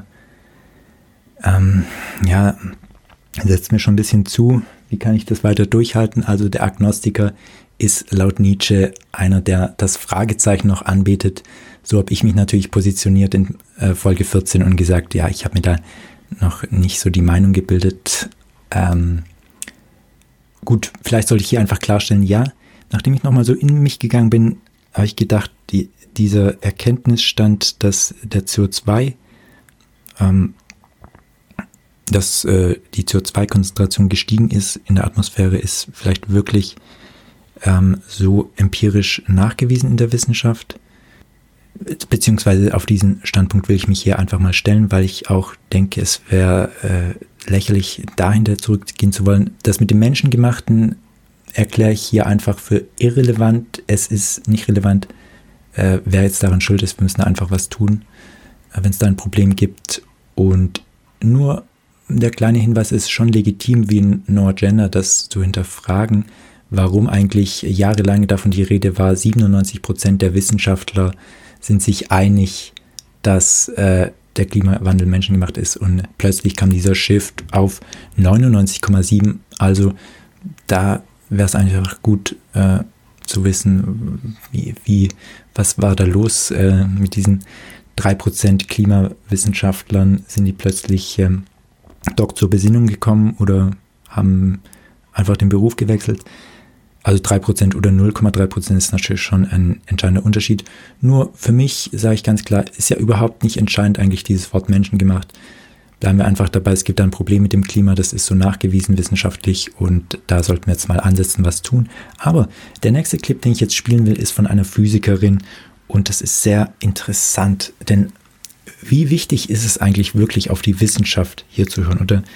S1: ähm, ja, setzt mir schon ein bisschen zu. Wie kann ich das weiter durchhalten? Also der Agnostiker ist laut Nietzsche einer, der das Fragezeichen noch anbetet. So habe ich mich natürlich positioniert in äh, Folge vierzehn und gesagt, ja, ich habe mir da noch nicht so die Meinung gebildet. Ähm, gut, vielleicht sollte ich hier einfach klarstellen, ja, nachdem ich nochmal so in mich gegangen bin, habe ich gedacht, die, dieser Erkenntnisstand, dass der C O zwei, ähm, dass äh, die C O zwei Konzentration gestiegen ist in der Atmosphäre, ist vielleicht wirklich ähm, so empirisch nachgewiesen in der Wissenschaft. Beziehungsweise auf diesen Standpunkt will ich mich hier einfach mal stellen, weil ich auch denke, es wäre äh, lächerlich, dahinter zurückgehen zu wollen. Das mit dem Menschengemachten erkläre ich hier einfach für irrelevant. Es ist nicht relevant, äh, wer jetzt daran schuld ist. Wir müssen einfach was tun, äh, wenn es da ein Problem gibt. Und nur der kleine Hinweis ist schon legitim, wie in No Agenda, das zu hinterfragen, warum eigentlich jahrelang davon die Rede war, siebenundneunzig Prozent der Wissenschaftler sind sich einig, dass äh, der Klimawandel menschengemacht ist und plötzlich kam dieser Shift auf neunundneunzig Komma sieben. Also da wäre es einfach gut äh, zu wissen, wie, wie, was war da los äh, mit diesen drei Prozent Klimawissenschaftlern. Sind die plötzlich ähm, doch zur Besinnung gekommen oder haben einfach den Beruf gewechselt? Also drei Prozent oder null Komma drei Prozent ist natürlich schon ein entscheidender Unterschied. Nur für mich, sage ich ganz klar, ist ja überhaupt nicht entscheidend eigentlich dieses Wort menschengemacht. Bleiben wir einfach dabei, es gibt ein Problem mit dem Klima, das ist so nachgewiesen wissenschaftlich und da sollten wir jetzt mal ansetzen, was tun. Aber der nächste Clip, den ich jetzt spielen will, ist von einer Physikerin und das ist sehr interessant, denn wie wichtig ist es eigentlich wirklich, auf die Wissenschaft hier zu hören? Oder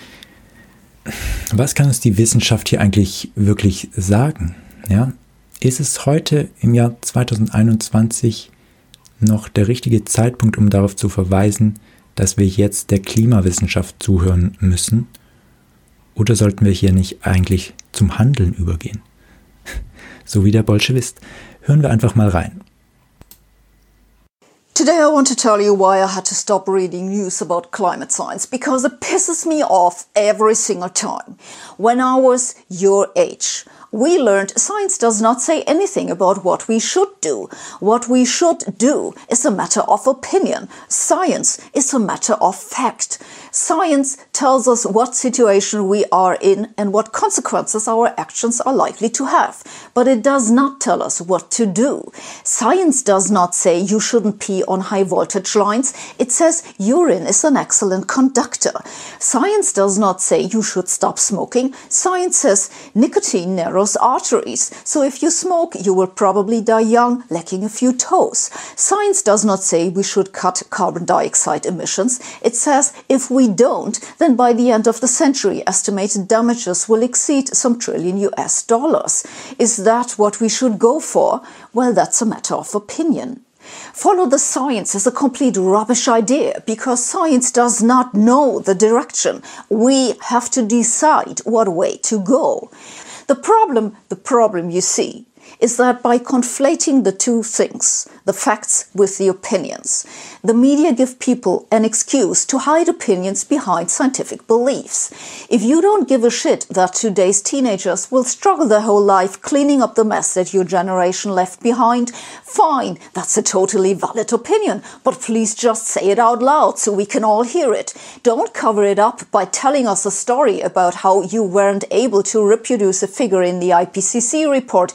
S1: was kann uns die Wissenschaft hier eigentlich wirklich sagen? Ja? Ist es heute im Jahr zweitausendeinundzwanzig noch der richtige Zeitpunkt, um darauf zu verweisen, dass wir jetzt der Klimawissenschaft zuhören müssen? Oder sollten wir hier nicht eigentlich zum Handeln übergehen? So wie der Bolschewist. Hören wir einfach mal rein.
S4: Today I want to tell you why I had to stop reading news about climate science, because it pisses me off every single time. When I was your age, we learned science does not say anything about what we should do. What we should do is a matter of opinion. Science is a matter of fact. Science tells us what situation we are in and what consequences our actions are likely to have. But it does not tell us what to do. Science does not say you shouldn't pee on high voltage lines. It says urine is an excellent conductor. Science does not say you should stop smoking. Science says nicotine narrows arteries. So if you smoke, you will probably die young, lacking a few toes. Science does not say we should cut carbon dioxide emissions. It says if we don't, then by the end of the century, estimated damages will exceed some trillion U S dollars. Is that what we should go for? Well, that's a matter of opinion. Follow the science is a complete rubbish idea because science does not know the direction. We have to decide what way to go. The problem, the problem you see, is that by conflating the two things, the facts with the opinions, the media give people an excuse to hide opinions behind scientific beliefs. If you don't give a shit that today's teenagers will struggle their whole life cleaning up the mess that your generation left behind, fine, that's a totally valid opinion, but please just say it out loud so we can all hear it. Don't cover it up by telling us a story about how you weren't able to reproduce a figure in the I P C C report,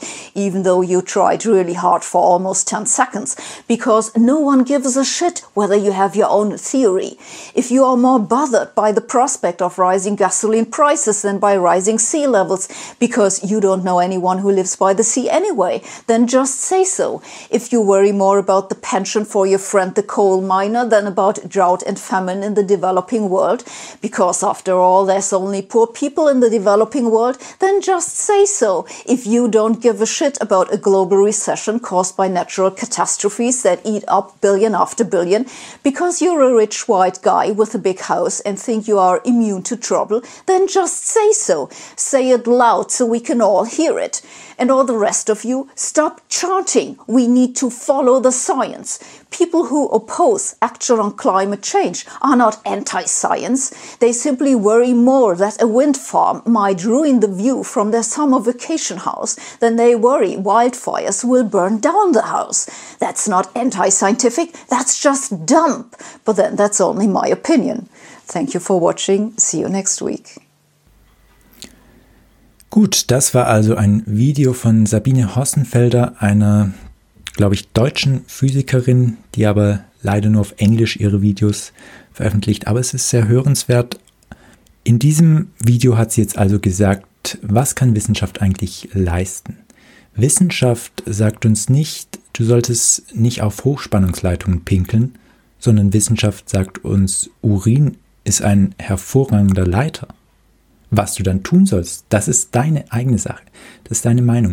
S4: even though you tried really hard for almost ten seconds, because no one gives a shit whether you have your own theory. If you are more bothered by the prospect of rising gasoline prices than by rising sea levels, because you don't know anyone who lives by the sea anyway, then just say so. If you worry more about the pension for your friend the coal miner than about drought and famine in the developing world, because after all there's only poor people in the developing world, then just say so. If you don't give a shit about a global recession caused by natural catastrophes that eat up billion after billion, because you're a rich white guy with a big house and think you are immune to trouble, then just say so. Say it loud so we can all hear it. And all the rest of you, stop chanting. We need to follow the science. People who oppose action on climate change are not anti-science. They simply worry more that a wind farm might ruin the view from their summer vacation house than they worry wildfires will burn down the house. That's not anti-scientific, that's just dumb. But then that's only my opinion. Thank you for watching. See you next week.
S1: Gut, das war also ein Video von Sabine Hossenfelder, einer, glaube ich, deutschen Physikerin, die aber leider nur auf Englisch ihre Videos veröffentlicht. Aber es ist sehr hörenswert. In diesem Video hat sie jetzt also gesagt, was kann Wissenschaft eigentlich leisten? Wissenschaft sagt uns nicht, du solltest nicht auf Hochspannungsleitungen pinkeln, sondern Wissenschaft sagt uns, Urin ist ein hervorragender Leiter. Was du dann tun sollst, das ist deine eigene Sache. Das ist deine Meinung.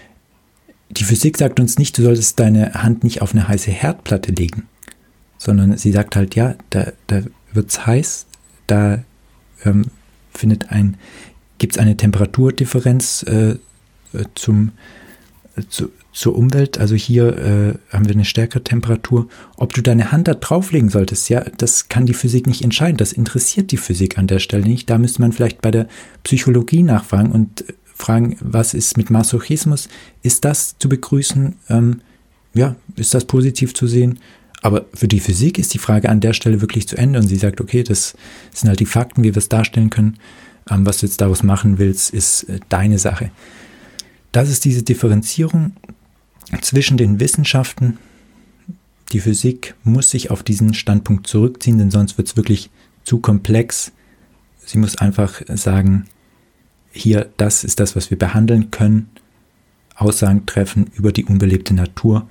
S1: Die Physik sagt uns nicht, du solltest deine Hand nicht auf eine heiße Herdplatte legen, sondern sie sagt halt, ja, da, da wird es heiß, da ähm, findet ein, gibt es eine Temperaturdifferenz äh, zum, äh, zu, zur Umwelt. Also hier äh, haben wir eine stärkere Temperatur. Ob du deine Hand da drauflegen solltest, ja, das kann die Physik nicht entscheiden. Das interessiert die Physik an der Stelle nicht. Da müsste man vielleicht bei der Psychologie nachfragen und fragen, was ist mit Masochismus? Ist das zu begrüßen? Ähm, ja, ist das positiv zu sehen? Aber für die Physik ist die Frage an der Stelle wirklich zu Ende und sie sagt, okay, das sind halt die Fakten, wie wir es darstellen können. Ähm, was du jetzt daraus machen willst, ist äh, deine Sache. Das ist diese Differenzierung zwischen den Wissenschaften. Die Physik muss sich auf diesen Standpunkt zurückziehen, denn sonst wird es wirklich zu komplex. Sie muss einfach sagen, hier, das ist das, was wir behandeln können, Aussagen treffen über die unbelebte Natur.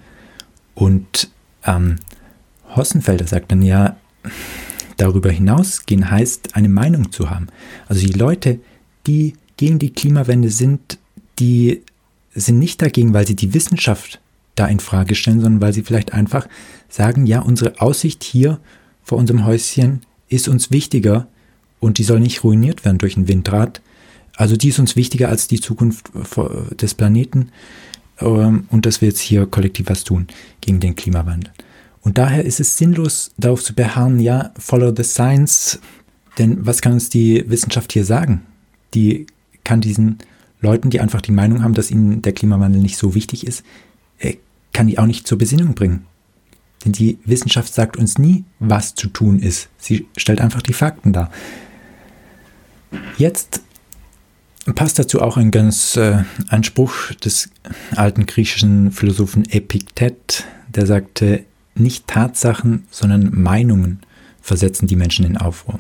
S1: Und ähm, Hossenfelder sagt dann ja, darüber hinausgehen heißt, eine Meinung zu haben. Also die Leute, die gegen die Klimawende sind, die sind nicht dagegen, weil sie die Wissenschaft da in Frage stellen, sondern weil sie vielleicht einfach sagen, ja, unsere Aussicht hier vor unserem Häuschen ist uns wichtiger und die soll nicht ruiniert werden durch ein Windrad. Also die ist uns wichtiger als die Zukunft des Planeten und dass wir jetzt hier kollektiv was tun gegen den Klimawandel. Und daher ist es sinnlos, darauf zu beharren, ja, follow the science, denn was kann uns die Wissenschaft hier sagen? Die kann diesen Leuten, die einfach die Meinung haben, dass ihnen der Klimawandel nicht so wichtig ist, kann die auch nicht zur Besinnung bringen. Denn die Wissenschaft sagt uns nie, was zu tun ist. Sie stellt einfach die Fakten dar. Jetzt passt dazu auch ein ganz äh, ein Spruch des alten griechischen Philosophen Epiktet, der sagte, nicht Tatsachen, sondern Meinungen versetzen die Menschen in Aufruhr.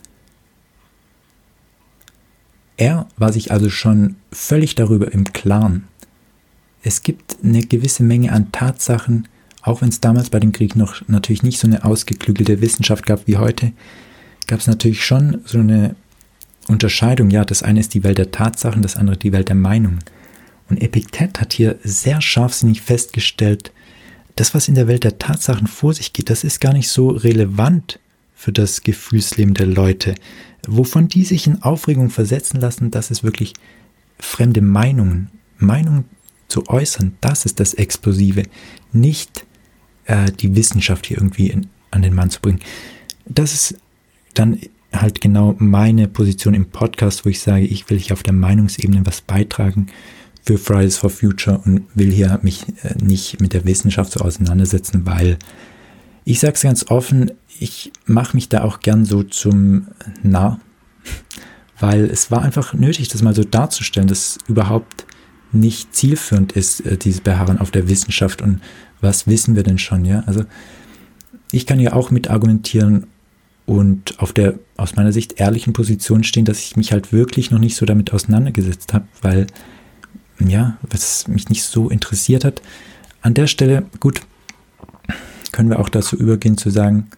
S1: Er war sich also schon völlig darüber im Klaren. Es gibt eine gewisse Menge an Tatsachen, auch wenn es damals bei den Griechen noch natürlich nicht so eine ausgeklügelte Wissenschaft gab wie heute, gab es natürlich schon so eine Unterscheidung. Ja, das eine ist die Welt der Tatsachen, das andere die Welt der Meinungen. Und Epiktet hat hier sehr scharfsinnig festgestellt, das, was in der Welt der Tatsachen vor sich geht, das ist gar nicht so relevant für das Gefühlsleben der Leute. Wovon die sich in Aufregung versetzen lassen, das ist wirklich fremde Meinungen. Meinungen zu äußern, das ist das Explosive. Nicht äh, die Wissenschaft hier irgendwie in, an den Mann zu bringen. Das ist dann halt genau meine Position im Podcast, wo ich sage, ich will hier auf der Meinungsebene was beitragen für Fridays for Future und will hier mich äh, nicht mit der Wissenschaft so auseinandersetzen, weil ich sage es ganz offen, ich mache mich da auch gern so zum Narr, weil es war einfach nötig, das mal so darzustellen, dass überhaupt nicht zielführend ist, äh, dieses Beharren auf der Wissenschaft und was wissen wir denn schon, ja? Also ich kann ja auch mit argumentieren und auf der aus meiner Sicht ehrlichen Position stehen, dass ich mich halt wirklich noch nicht so damit auseinandergesetzt habe, weil ja, was mich nicht so interessiert hat. An der Stelle, gut, können wir auch dazu übergehen zu sagen,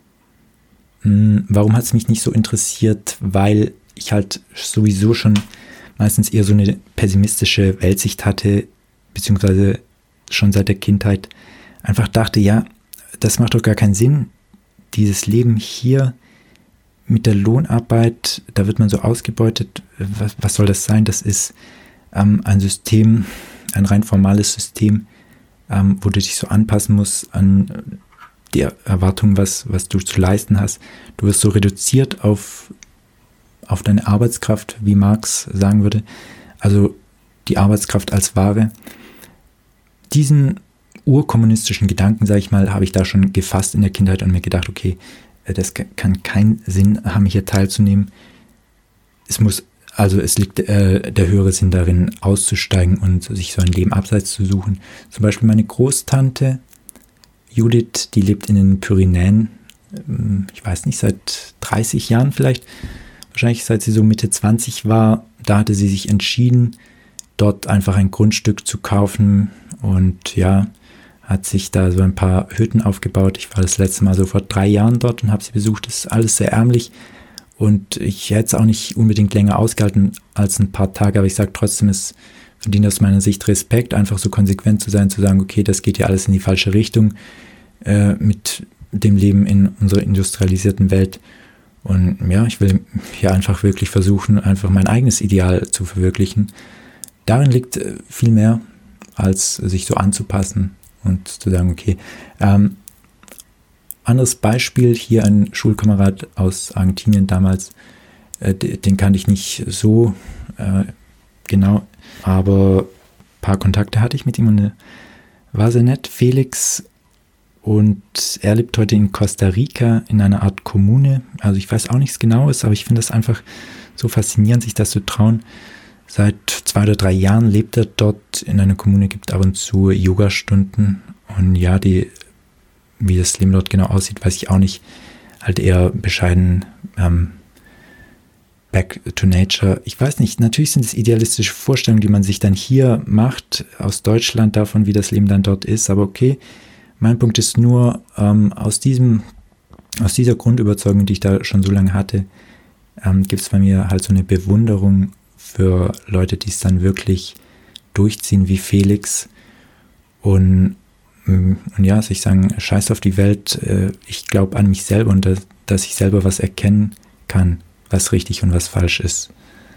S1: mh, warum hat es mich nicht so interessiert, weil ich halt sowieso schon meistens eher so eine pessimistische Weltsicht hatte, beziehungsweise schon seit der Kindheit einfach dachte, ja, das macht doch gar keinen Sinn, dieses Leben hier mit der Lohnarbeit, da wird man so ausgebeutet, was, was soll das sein? Das ist ähm, ein System, ein rein formales System, ähm, wo du dich so anpassen musst an die Erwartungen, was, was du zu leisten hast. Du wirst so reduziert auf, auf deine Arbeitskraft, wie Marx sagen würde, also die Arbeitskraft als Ware. Diesen urkommunistischen Gedanken, sage ich mal, habe ich da schon gefasst in der Kindheit und mir gedacht, okay, das kann keinen Sinn haben, hier teilzunehmen. Es muss, also es liegt äh, der höhere Sinn darin, auszusteigen und sich so ein Leben abseits zu suchen. Zum Beispiel meine Großtante Judith, die lebt in den Pyrenäen, ich weiß nicht, seit dreißig Jahren vielleicht, wahrscheinlich seit sie so Mitte zwanzig war. Da hatte sie sich entschieden, dort einfach ein Grundstück zu kaufen und ja, hat sich da so ein paar Hütten aufgebaut. Ich war das letzte Mal so vor drei Jahren dort und habe sie besucht. Das ist alles sehr ärmlich und ich hätte es auch nicht unbedingt länger ausgehalten als ein paar Tage, aber ich sage trotzdem, es verdient aus meiner Sicht Respekt, einfach so konsequent zu sein, zu sagen, okay, das geht ja alles in die falsche Richtung äh, mit dem Leben in unserer industrialisierten Welt. Und ja, ich will hier einfach wirklich versuchen, einfach mein eigenes Ideal zu verwirklichen. Darin liegt äh, viel mehr, als sich so anzupassen und zu sagen, okay, ähm, anderes Beispiel, hier ein Schulkamerad aus Argentinien damals, äh, den kannte ich nicht so äh, genau, aber ein paar Kontakte hatte ich mit ihm und äh, war sehr nett, Felix, und er lebt heute in Costa Rica in einer Art Kommune, also ich weiß auch nichts Genaues, aber ich finde das einfach so faszinierend, sich das zu trauen. Seit zwei oder drei Jahren lebt er dort in einer Kommune, gibt ab und zu Yoga-Stunden und ja, die, wie das Leben dort genau aussieht, weiß ich auch nicht. Halt eher bescheiden, ähm, back to nature. Ich weiß nicht, natürlich sind es idealistische Vorstellungen, die man sich dann hier macht, aus Deutschland davon, wie das Leben dann dort ist, aber okay. Mein Punkt ist nur, ähm, aus diesem, aus dieser Grundüberzeugung, die ich da schon so lange hatte, ähm, gibt es bei mir halt so eine Bewunderung für Leute, die es dann wirklich durchziehen wie Felix und, und ja, also ich sagen, scheiß auf die Welt, äh, ich glaube an mich selber und dass, dass ich selber was erkennen kann, was richtig und was falsch ist.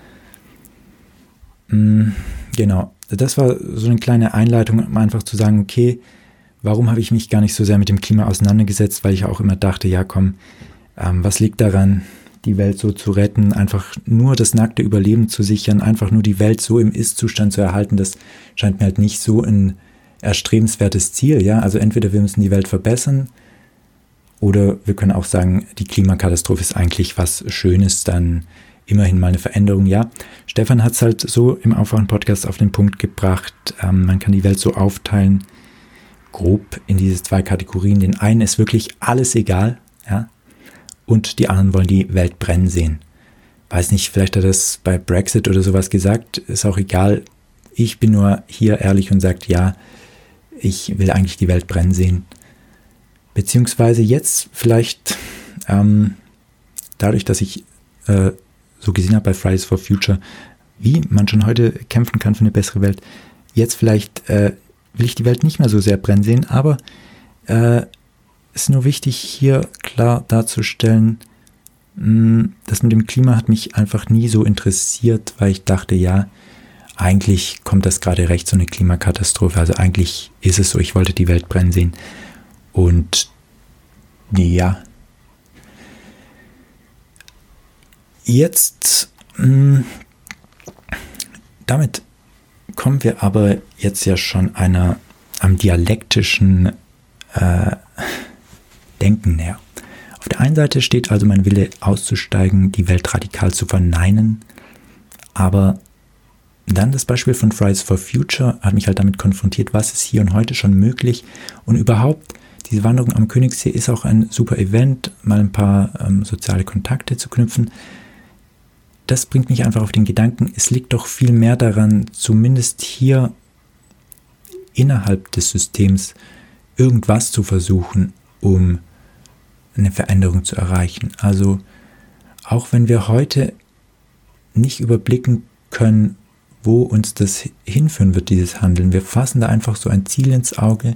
S1: Mhm, genau, das war so eine kleine Einleitung, um einfach zu sagen, okay, warum habe ich mich gar nicht so sehr mit dem Klima auseinandergesetzt, weil ich auch immer dachte, ja komm, ähm, was liegt daran, die Welt so zu retten, einfach nur das nackte Überleben zu sichern, einfach nur die Welt so im Ist-Zustand zu erhalten, das scheint mir halt nicht so ein erstrebenswertes Ziel, ja, also entweder wir müssen die Welt verbessern oder wir können auch sagen, die Klimakatastrophe ist eigentlich was Schönes, dann immerhin mal eine Veränderung, ja. Stefan hat es halt so im Aufwachen-Podcast auf den Punkt gebracht, ähm, man kann die Welt so aufteilen, grob in diese zwei Kategorien, den einen ist wirklich alles egal, ja, und die anderen wollen die Welt brennen sehen. Weiß nicht, vielleicht hat er das bei Brexit oder sowas gesagt, ist auch egal. Ich bin nur hier ehrlich und sage, ja, ich will eigentlich die Welt brennen sehen. Beziehungsweise jetzt vielleicht, ähm, dadurch, dass ich äh, so gesehen habe bei Fridays for Future, wie man schon heute kämpfen kann für eine bessere Welt, jetzt vielleicht äh, will ich die Welt nicht mehr so sehr brennen sehen, aber äh, ist nur wichtig, hier klar darzustellen, mh, das mit dem Klima hat mich einfach nie so interessiert, weil ich dachte, ja, eigentlich kommt das gerade recht, so eine Klimakatastrophe, also eigentlich ist es so, ich wollte die Welt brennen sehen und ja, jetzt mh, damit kommen wir aber jetzt ja schon einer am dialektischen äh, Denken näher. Auf der einen Seite steht also mein Wille auszusteigen, die Welt radikal zu verneinen, aber dann das Beispiel von Fridays for Future hat mich halt damit konfrontiert, was ist hier und heute schon möglich und überhaupt, diese Wanderung am Königssee ist auch ein super Event, mal ein paar ähm, soziale Kontakte zu knüpfen. Das bringt mich einfach auf den Gedanken, es liegt doch viel mehr daran, zumindest hier innerhalb des Systems irgendwas zu versuchen, um eine Veränderung zu erreichen. Also auch wenn wir heute nicht überblicken können, wo uns das hinführen wird, dieses Handeln. Wir fassen da einfach so ein Ziel ins Auge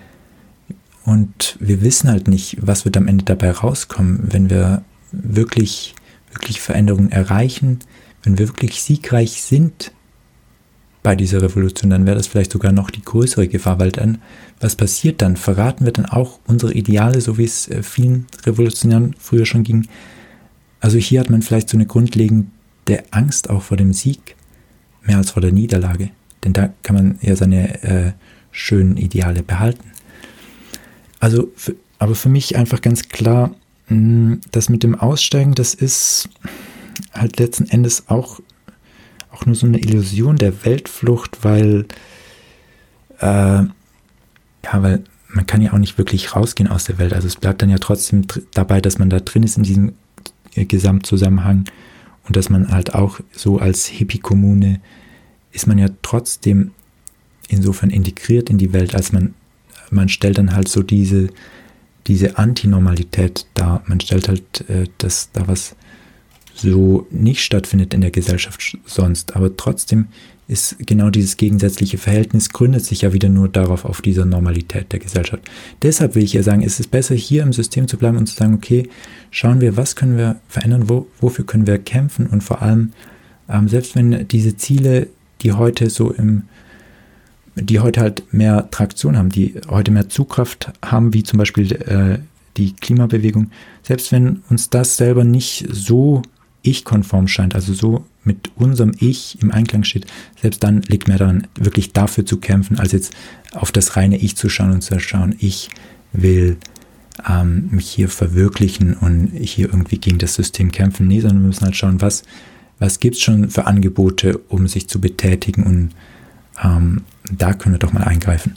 S1: und wir wissen halt nicht, was wird am Ende dabei rauskommen, wenn wir wirklich, wirklich Veränderungen erreichen, wenn wir wirklich siegreich sind bei dieser Revolution, dann wäre das vielleicht sogar noch die größere Gefahr, weil dann, was passiert dann? Verraten wir dann auch unsere Ideale, so wie es vielen Revolutionären früher schon ging? Also hier hat man vielleicht so eine grundlegende Angst auch vor dem Sieg, mehr als vor der Niederlage. Denn da kann man ja seine äh, schönen Ideale behalten. Also, für, aber für mich einfach ganz klar, mh, das mit dem Aussteigen, das ist halt letzten Endes auch, auch nur so eine Illusion der Weltflucht, weil, äh, ja, weil man kann ja auch nicht wirklich rausgehen aus der Welt. Also es bleibt dann ja trotzdem dr- dabei, dass man da drin ist in diesem Gesamtzusammenhang und dass man halt auch so als Hippie-Kommune ist man ja trotzdem insofern integriert in die Welt, als man, man stellt dann halt so diese, diese Antinormalität dar. Man stellt halt, äh, dass da was so nicht stattfindet in der Gesellschaft sonst. Aber trotzdem ist genau dieses gegensätzliche Verhältnis, gründet sich ja wieder nur darauf, auf dieser Normalität der Gesellschaft. Deshalb will ich ja sagen, es ist besser, hier im System zu bleiben und zu sagen, okay, schauen wir, was können wir verändern, wo, wofür können wir kämpfen und vor allem, ähm, selbst wenn diese Ziele, die heute so im, die heute halt mehr Traktion haben, die heute mehr Zugkraft haben, wie zum Beispiel äh, die Klimabewegung, selbst wenn uns das selber nicht so ich-konform scheint, also so mit unserem Ich im Einklang steht, selbst dann liegt mehr daran, wirklich dafür zu kämpfen, als jetzt auf das reine Ich zu schauen und zu schauen, ich will ähm, mich hier verwirklichen und hier irgendwie gegen das System kämpfen. Nee, sondern wir müssen halt schauen, was, was gibt es schon für Angebote, um sich zu betätigen und ähm, da können wir doch mal eingreifen.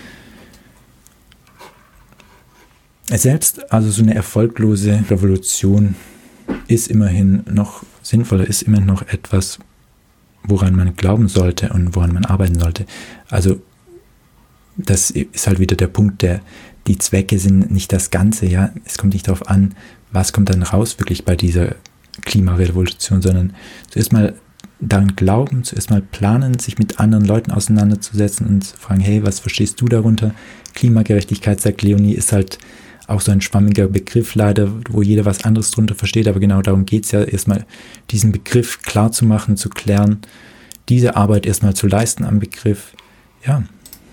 S1: Selbst also so eine erfolglose Revolution ist immerhin noch sinnvoller, ist immerhin noch etwas, woran man glauben sollte und woran man arbeiten sollte. Also das ist halt wieder der Punkt, der die Zwecke sind nicht das Ganze, ja. Es kommt nicht darauf an, was kommt dann raus wirklich bei dieser Klimarevolution, sondern zuerst mal daran glauben, zuerst mal planen, sich mit anderen Leuten auseinanderzusetzen und zu fragen, hey, was verstehst du darunter? Klimagerechtigkeit, sagt Leonie, ist halt auch so ein schwammiger Begriff leider, wo jeder was anderes drunter versteht, aber genau darum geht es ja, erstmal diesen Begriff klar zu machen, zu klären, diese Arbeit erstmal zu leisten am Begriff. Ja.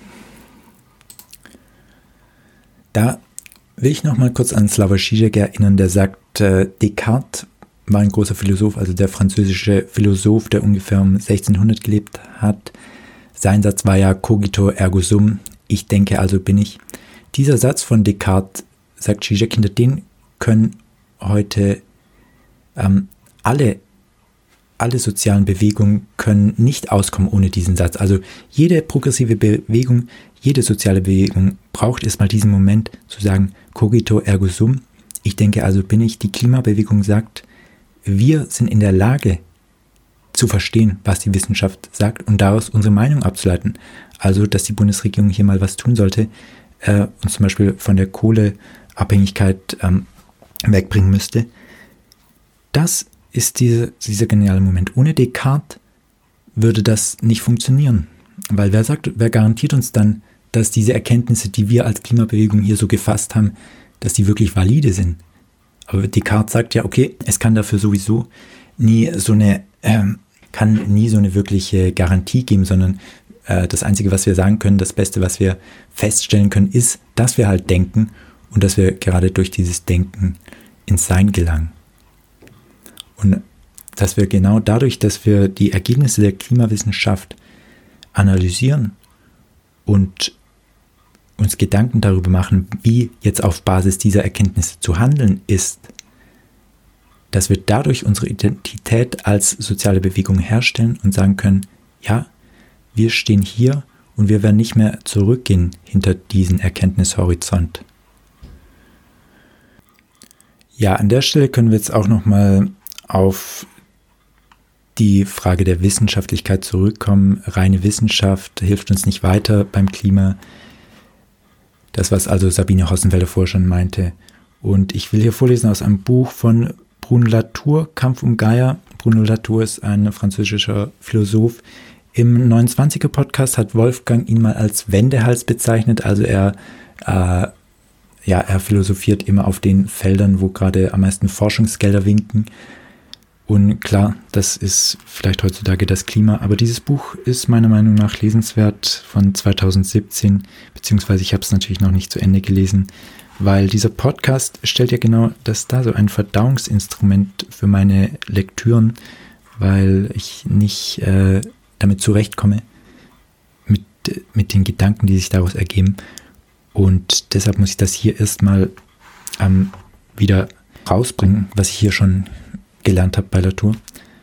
S1: Da will ich nochmal kurz an Slavoj Žižek erinnern, der sagt, äh, Descartes war ein großer Philosoph, also der französische Philosoph, der ungefähr um sechzehnhundert gelebt hat. Sein Satz war ja cogito ergo sum, ich denke, also bin ich. Dieser Satz von Descartes, sagt Žižek, hinter den können heute ähm, alle, alle sozialen Bewegungen können nicht auskommen ohne diesen Satz. Also jede progressive Bewegung, jede soziale Bewegung braucht erstmal diesen Moment zu sagen, cogito ergo sum, ich denke, also bin ich. Die Klimabewegung sagt, wir sind in der Lage zu verstehen, was die Wissenschaft sagt und daraus unsere Meinung abzuleiten. Also, dass die Bundesregierung hier mal was tun sollte, äh, uns zum Beispiel von der Kohleabhängigkeit ähm, wegbringen müsste. Das ist diese, dieser geniale Moment. Ohne Descartes würde das nicht funktionieren. Weil wer sagt, wer garantiert uns dann, dass diese Erkenntnisse, die wir als Klimabewegung hier so gefasst haben, dass die wirklich valide sind? Aber Descartes sagt ja, okay, es kann dafür sowieso nie so eine, ähm, kann nie so eine wirkliche Garantie geben, sondern äh, das Einzige, was wir sagen können, das Beste, was wir feststellen können, ist, dass wir halt denken und dass wir gerade durch dieses Denken ins Sein gelangen. Und dass wir genau dadurch, dass wir die Ergebnisse der Klimawissenschaft analysieren und uns Gedanken darüber machen, wie jetzt auf Basis dieser Erkenntnisse zu handeln ist, dass wir dadurch unsere Identität als soziale Bewegung herstellen und sagen können, ja, wir stehen hier und wir werden nicht mehr zurückgehen hinter diesen Erkenntnishorizont. Ja, an der Stelle können wir jetzt auch nochmal auf die Frage der Wissenschaftlichkeit zurückkommen. Reine Wissenschaft hilft uns nicht weiter beim Klima. Das, was also Sabine Hossenfelder vorher schon meinte. Und ich will hier vorlesen aus einem Buch von Bruno Latour, Kampf um Gaia. Bruno Latour ist ein französischer Philosoph. Im neunundzwanziger Podcast hat Wolfgang ihn mal als Wendehals bezeichnet. Also er, äh, ja, er philosophiert immer auf den Feldern, wo gerade am meisten Forschungsgelder winken. Und klar, das ist vielleicht heutzutage das Klima, aber dieses Buch ist meiner Meinung nach lesenswert von zweitausendsiebzehn, beziehungsweise ich habe es natürlich noch nicht zu Ende gelesen, weil dieser Podcast stellt ja genau das dar, so ein Verdauungsinstrument für meine Lektüren, weil ich nicht äh, damit zurechtkomme, mit, mit den Gedanken, die sich daraus ergeben. Und deshalb muss ich das hier erstmal ähm, wieder rausbringen, was ich hier schon gelernt habe bei Latour.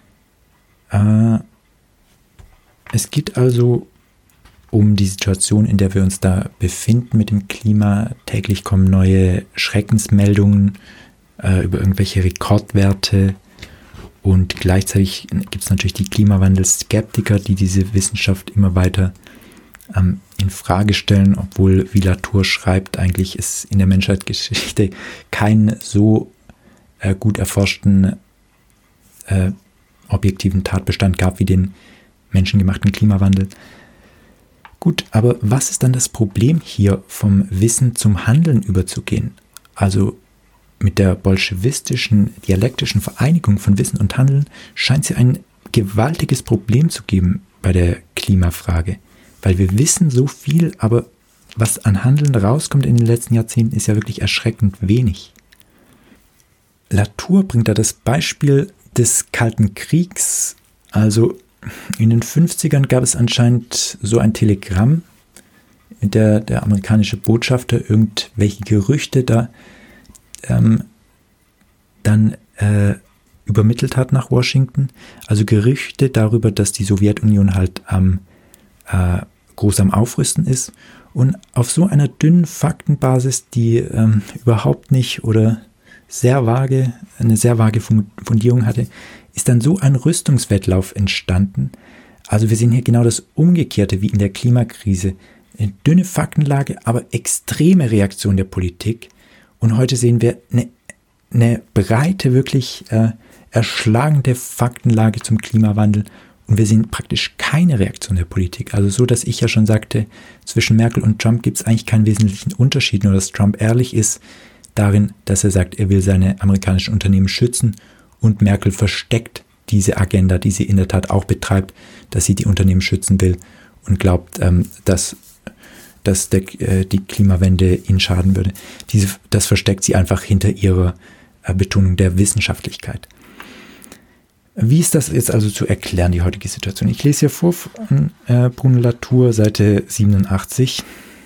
S1: Äh, es geht also um die Situation, in der wir uns da befinden mit dem Klima. Täglich kommen neue Schreckensmeldungen äh, über irgendwelche Rekordwerte und gleichzeitig gibt es natürlich die Klimawandelskeptiker, die diese Wissenschaft immer weiter ähm, in Frage stellen, obwohl, wie Latour schreibt, eigentlich es in der Menschheitsgeschichte keinen so äh, gut erforschten Äh, objektiven Tatbestand gab wie den menschengemachten Klimawandel. Gut, aber was ist dann das Problem hier, vom Wissen zum Handeln überzugehen? Also mit der bolschewistischen, dialektischen Vereinigung von Wissen und Handeln scheint es ein gewaltiges Problem zu geben bei der Klimafrage. Weil wir wissen so viel, aber was an Handeln rauskommt in den letzten Jahrzehnten, ist ja wirklich erschreckend wenig. Latour bringt da das Beispiel des Kalten Kriegs. Also in den fünfzigern gab es anscheinend so ein Telegramm, in der der amerikanische Botschafter irgendwelche Gerüchte da ähm, dann äh, übermittelt hat nach Washington. Also Gerüchte darüber, dass die Sowjetunion halt am äh, groß am Aufrüsten ist. Und auf so einer dünnen Faktenbasis, die ähm, überhaupt nicht oder sehr vage, eine sehr vage Fundierung hatte, ist dann so ein Rüstungswettlauf entstanden. Also wir sehen hier genau das Umgekehrte wie in der Klimakrise. Eine dünne Faktenlage, aber extreme Reaktion der Politik. Und heute sehen wir eine, eine breite, wirklich äh, erschlagende Faktenlage zum Klimawandel. Und wir sehen praktisch keine Reaktion der Politik. Also so, dass ich ja schon sagte, zwischen Merkel und Trump gibt es eigentlich keinen wesentlichen Unterschied, nur dass Trump ehrlich ist darin, dass er sagt, er will seine amerikanischen Unternehmen schützen und Merkel versteckt diese Agenda, die sie in der Tat auch betreibt, dass sie die Unternehmen schützen will und glaubt, ähm, dass, dass der, äh, die Klimawende ihnen schaden würde. Diese, das versteckt sie einfach hinter ihrer äh, Betonung der Wissenschaftlichkeit. Wie ist das jetzt also zu erklären, die heutige Situation? Ich lese hier vor von äh, Bruno Latour, Seite siebenundachtzig.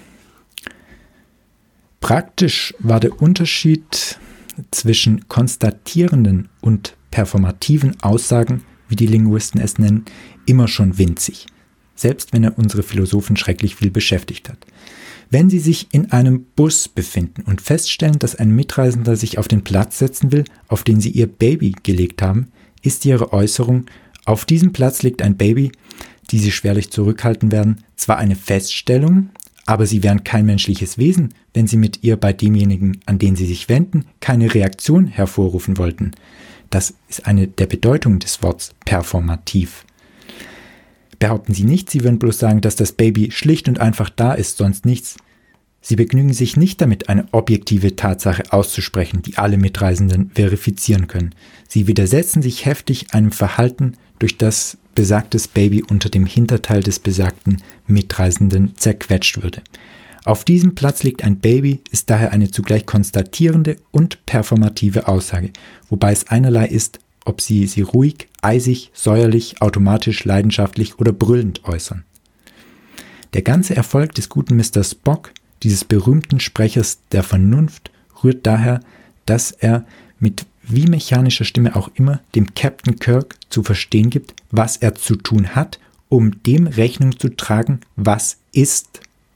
S1: Praktisch war der Unterschied zwischen konstatierenden und performativen Aussagen, wie die Linguisten es nennen, immer schon winzig, selbst wenn er unsere Philosophen schrecklich viel beschäftigt hat. Wenn sie sich in einem Bus befinden und feststellen, dass ein Mitreisender sich auf den Platz setzen will, auf den sie ihr Baby gelegt haben, ist ihre Äußerung, auf diesem Platz liegt ein Baby, die sie schwerlich zurückhalten werden, zwar eine Feststellung, aber sie wären kein menschliches Wesen, wenn sie mit ihr bei demjenigen, an den sie sich wenden, keine Reaktion hervorrufen wollten. Das ist eine der Bedeutungen des Wortes performativ. Behaupten Sie nicht, Sie würden bloß sagen, dass das Baby schlicht und einfach da ist, sonst nichts. Sie begnügen sich nicht damit, eine objektive Tatsache auszusprechen, die alle Mitreisenden verifizieren können. Sie widersetzen sich heftig einem Verhalten, durch das besagtes Baby unter dem Hinterteil des besagten Mitreisenden zerquetscht würde. Auf diesem Platz liegt ein Baby, ist daher eine zugleich konstatierende und performative Aussage, wobei es einerlei ist, ob sie sie ruhig, eisig, säuerlich, automatisch, leidenschaftlich oder brüllend äußern. Der ganze Erfolg des guten Mister Spock, dieses berühmten Sprechers der Vernunft, rührt daher, dass er mit wie mechanischer Stimme auch immer dem Captain Kirk zu verstehen gibt, was er zu tun hat um dem Rechnung zu tragen, was ist.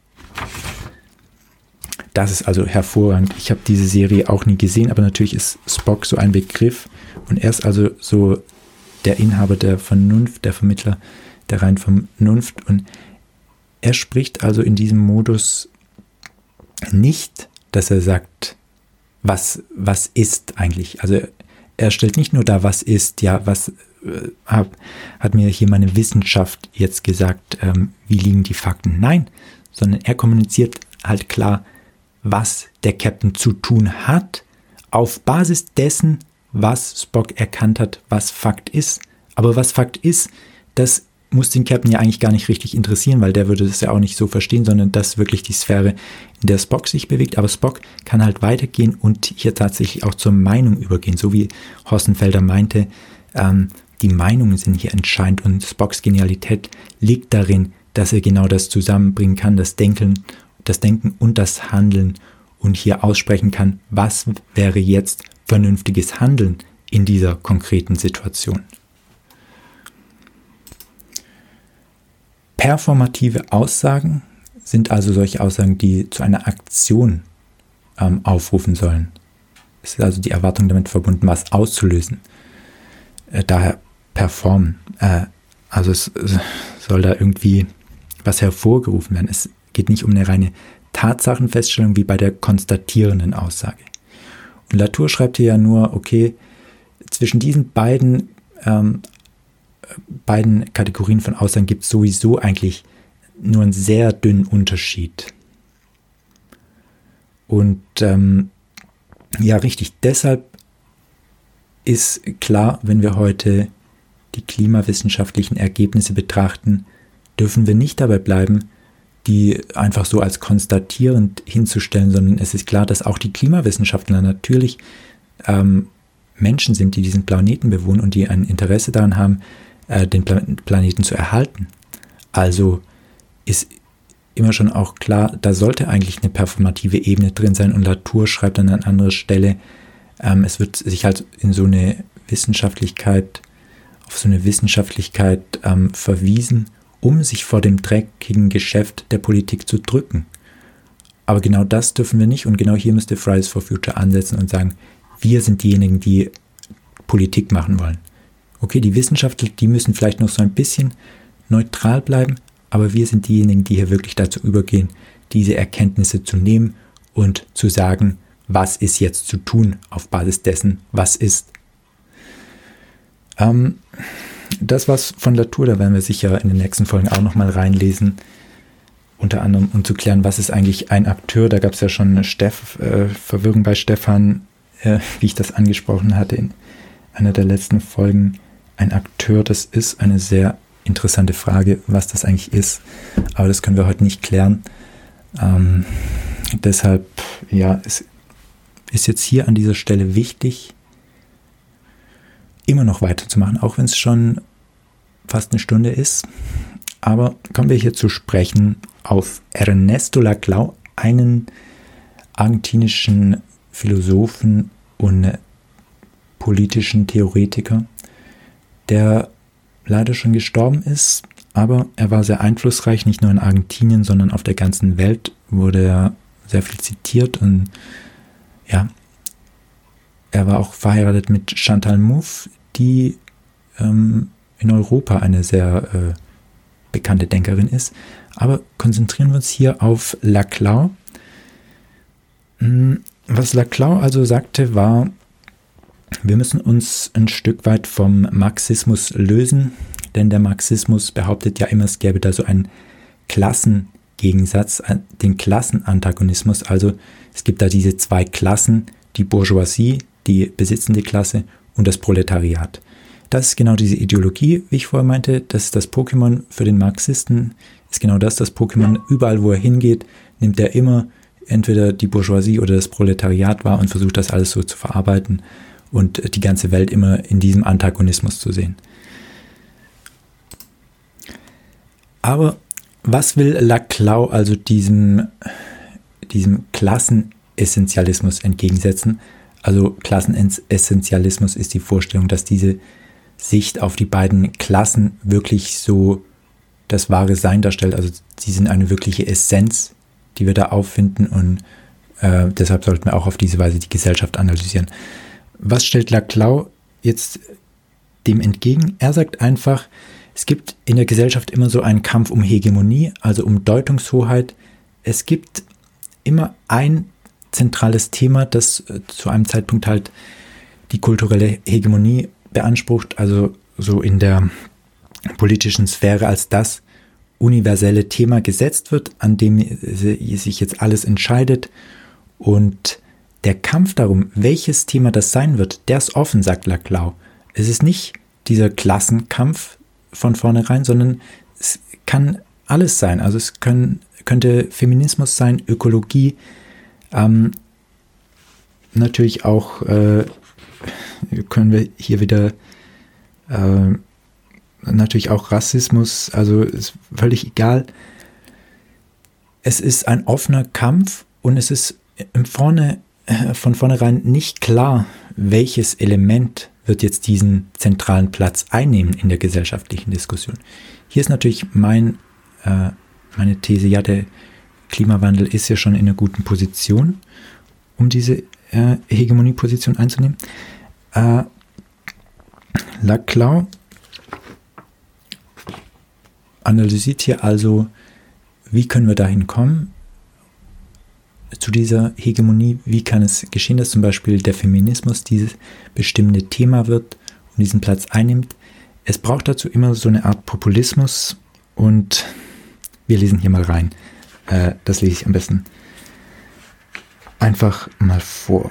S1: Das ist also hervorragend. Ich habe diese Serie auch nie gesehen, aber natürlich ist Spock so ein Begriff und er ist also so der Inhaber der Vernunft, der Vermittler der reinen Vernunft und er spricht also in diesem Modus nicht, dass er sagt, was, was ist eigentlich. Also er stellt nicht nur dar, was ist, ja, was äh, hat, hat mir hier meine Wissenschaft jetzt gesagt, ähm, wie liegen die Fakten. Nein, sondern er kommuniziert halt klar, was der Captain zu tun hat, auf Basis dessen, was Spock erkannt hat, was Fakt ist. Aber was Fakt ist, das muss den Captain ja eigentlich gar nicht richtig interessieren, weil der würde das ja auch nicht so verstehen, sondern das ist wirklich die Sphäre, in der Spock sich bewegt. Aber Spock kann halt weitergehen und hier tatsächlich auch zur Meinung übergehen. So wie Hossenfelder meinte, ähm, die Meinungen sind hier entscheidend und Spocks Genialität liegt darin, dass er genau das zusammenbringen kann, das Denken, das Denken und das Handeln und hier aussprechen kann, was wäre jetzt vernünftiges Handeln in dieser konkreten Situation. Performative Aussagen sind also solche Aussagen, die zu einer Aktion ähm, aufrufen sollen. Es ist also die Erwartung damit verbunden, was auszulösen. Äh, daher performen. Äh, also es, es soll da irgendwie was hervorgerufen werden. Es geht nicht um eine reine Tatsachenfeststellung wie bei der konstatierenden Aussage. Und Latour schreibt hier ja nur, okay, zwischen diesen beiden ähm, beiden Kategorien von Aussagen gibt es sowieso eigentlich nur einen sehr dünnen Unterschied. Und ähm, ja, richtig, deshalb ist klar, wenn wir heute die klimawissenschaftlichen Ergebnisse betrachten, dürfen wir nicht dabei bleiben, die einfach so als konstatierend hinzustellen, sondern es ist klar, dass auch die Klimawissenschaftler natürlich ähm, Menschen sind, die diesen Planeten bewohnen und die ein Interesse daran haben, den Planeten zu erhalten. Also ist immer schon auch klar, da sollte eigentlich eine performative Ebene drin sein und Latour schreibt dann an anderer Stelle, ähm, es wird sich halt in so eine Wissenschaftlichkeit, auf so eine Wissenschaftlichkeit ähm, verwiesen, um sich vor dem dreckigen Geschäft der Politik zu drücken. Aber genau das dürfen wir nicht und genau hier müsste Fridays for Future ansetzen und sagen, wir sind diejenigen, die Politik machen wollen. Okay, die Wissenschaftler, die müssen vielleicht noch so ein bisschen neutral bleiben, aber wir sind diejenigen, die hier wirklich dazu übergehen, diese Erkenntnisse zu nehmen und zu sagen, was ist jetzt zu tun auf Basis dessen, was ist. Ähm, das war's von Latour, da werden wir sicher in den nächsten Folgen auch nochmal reinlesen, unter anderem um zu klären, was ist eigentlich ein Akteur. Da gab es ja schon Steff, äh, Verwirrung bei Stefan, äh, wie ich das angesprochen hatte in einer der letzten Folgen. Ein Akteur, das ist eine sehr interessante Frage, was das eigentlich ist. Aber das können wir heute nicht klären. Ähm, deshalb, ja, es ist jetzt hier an dieser Stelle wichtig, immer noch weiterzumachen, auch wenn es schon fast eine Stunde ist. Aber kommen wir hier zu sprechen auf Ernesto Laclau, einen argentinischen Philosophen und politischen Theoretiker, der leider schon gestorben ist, aber er war sehr einflussreich, nicht nur in Argentinien, sondern auf der ganzen Welt wurde er sehr viel zitiert und ja, er war auch verheiratet mit Chantal Mouffe, die ähm, in Europa eine sehr äh, bekannte Denkerin ist. Aber konzentrieren wir uns hier auf Laclau. Was Laclau also sagte, war, wir müssen uns ein Stück weit vom Marxismus lösen, denn der Marxismus behauptet ja immer, es gäbe da so einen Klassengegensatz, den Klassenantagonismus. Also es gibt da diese zwei Klassen, die Bourgeoisie, die besitzende Klasse und das Proletariat. Das ist genau diese Ideologie, wie ich vorher meinte, das ist das Pokémon für den Marxisten, ist genau das, das Pokémon, überall wo er hingeht, nimmt er immer entweder die Bourgeoisie oder das Proletariat wahr und versucht das alles so zu verarbeiten und die ganze Welt immer in diesem Antagonismus zu sehen. Aber was will Laclau also diesem, diesem Klassenessentialismus entgegensetzen? Also Klassenessentialismus ist die Vorstellung, dass diese Sicht auf die beiden Klassen wirklich so das wahre Sein darstellt. Also sie sind eine wirkliche Essenz, die wir da auffinden, und äh, deshalb sollten wir auch auf diese Weise die Gesellschaft analysieren. Was stellt Laclau jetzt dem entgegen? Er sagt einfach, es gibt in der Gesellschaft immer so einen Kampf um Hegemonie, also um Deutungshoheit. Es gibt immer ein zentrales Thema, das äh, zu einem Zeitpunkt halt die kulturelle Hegemonie beansprucht, also so in der politischen Sphäre als das universelle Thema gesetzt wird, an dem sich jetzt alles entscheidet. Und der Kampf darum, welches Thema das sein wird, der ist offen, sagt Laclau. Es ist nicht dieser Klassenkampf von vornherein, sondern es kann alles sein. Also es können, könnte Feminismus sein, Ökologie, ähm, natürlich auch äh, können wir hier wieder äh, natürlich auch Rassismus, also ist völlig egal. Es ist ein offener Kampf und es ist im Vorne, äh, von vornherein nicht klar, welches Element wird jetzt diesen zentralen Platz einnehmen in der gesellschaftlichen Diskussion. Hier ist natürlich mein, äh, meine These, ja, der Klimawandel ist ja schon in einer guten Position, um diese äh, Hegemonieposition einzunehmen. Äh, Laclau analysiert hier also, wie können wir dahin kommen, zu dieser Hegemonie, wie kann es geschehen, dass zum Beispiel der Feminismus dieses bestimmte Thema wird und diesen Platz einnimmt. Es braucht dazu immer so eine Art Populismus, und wir lesen hier mal rein. Äh, das lese ich am besten einfach mal vor.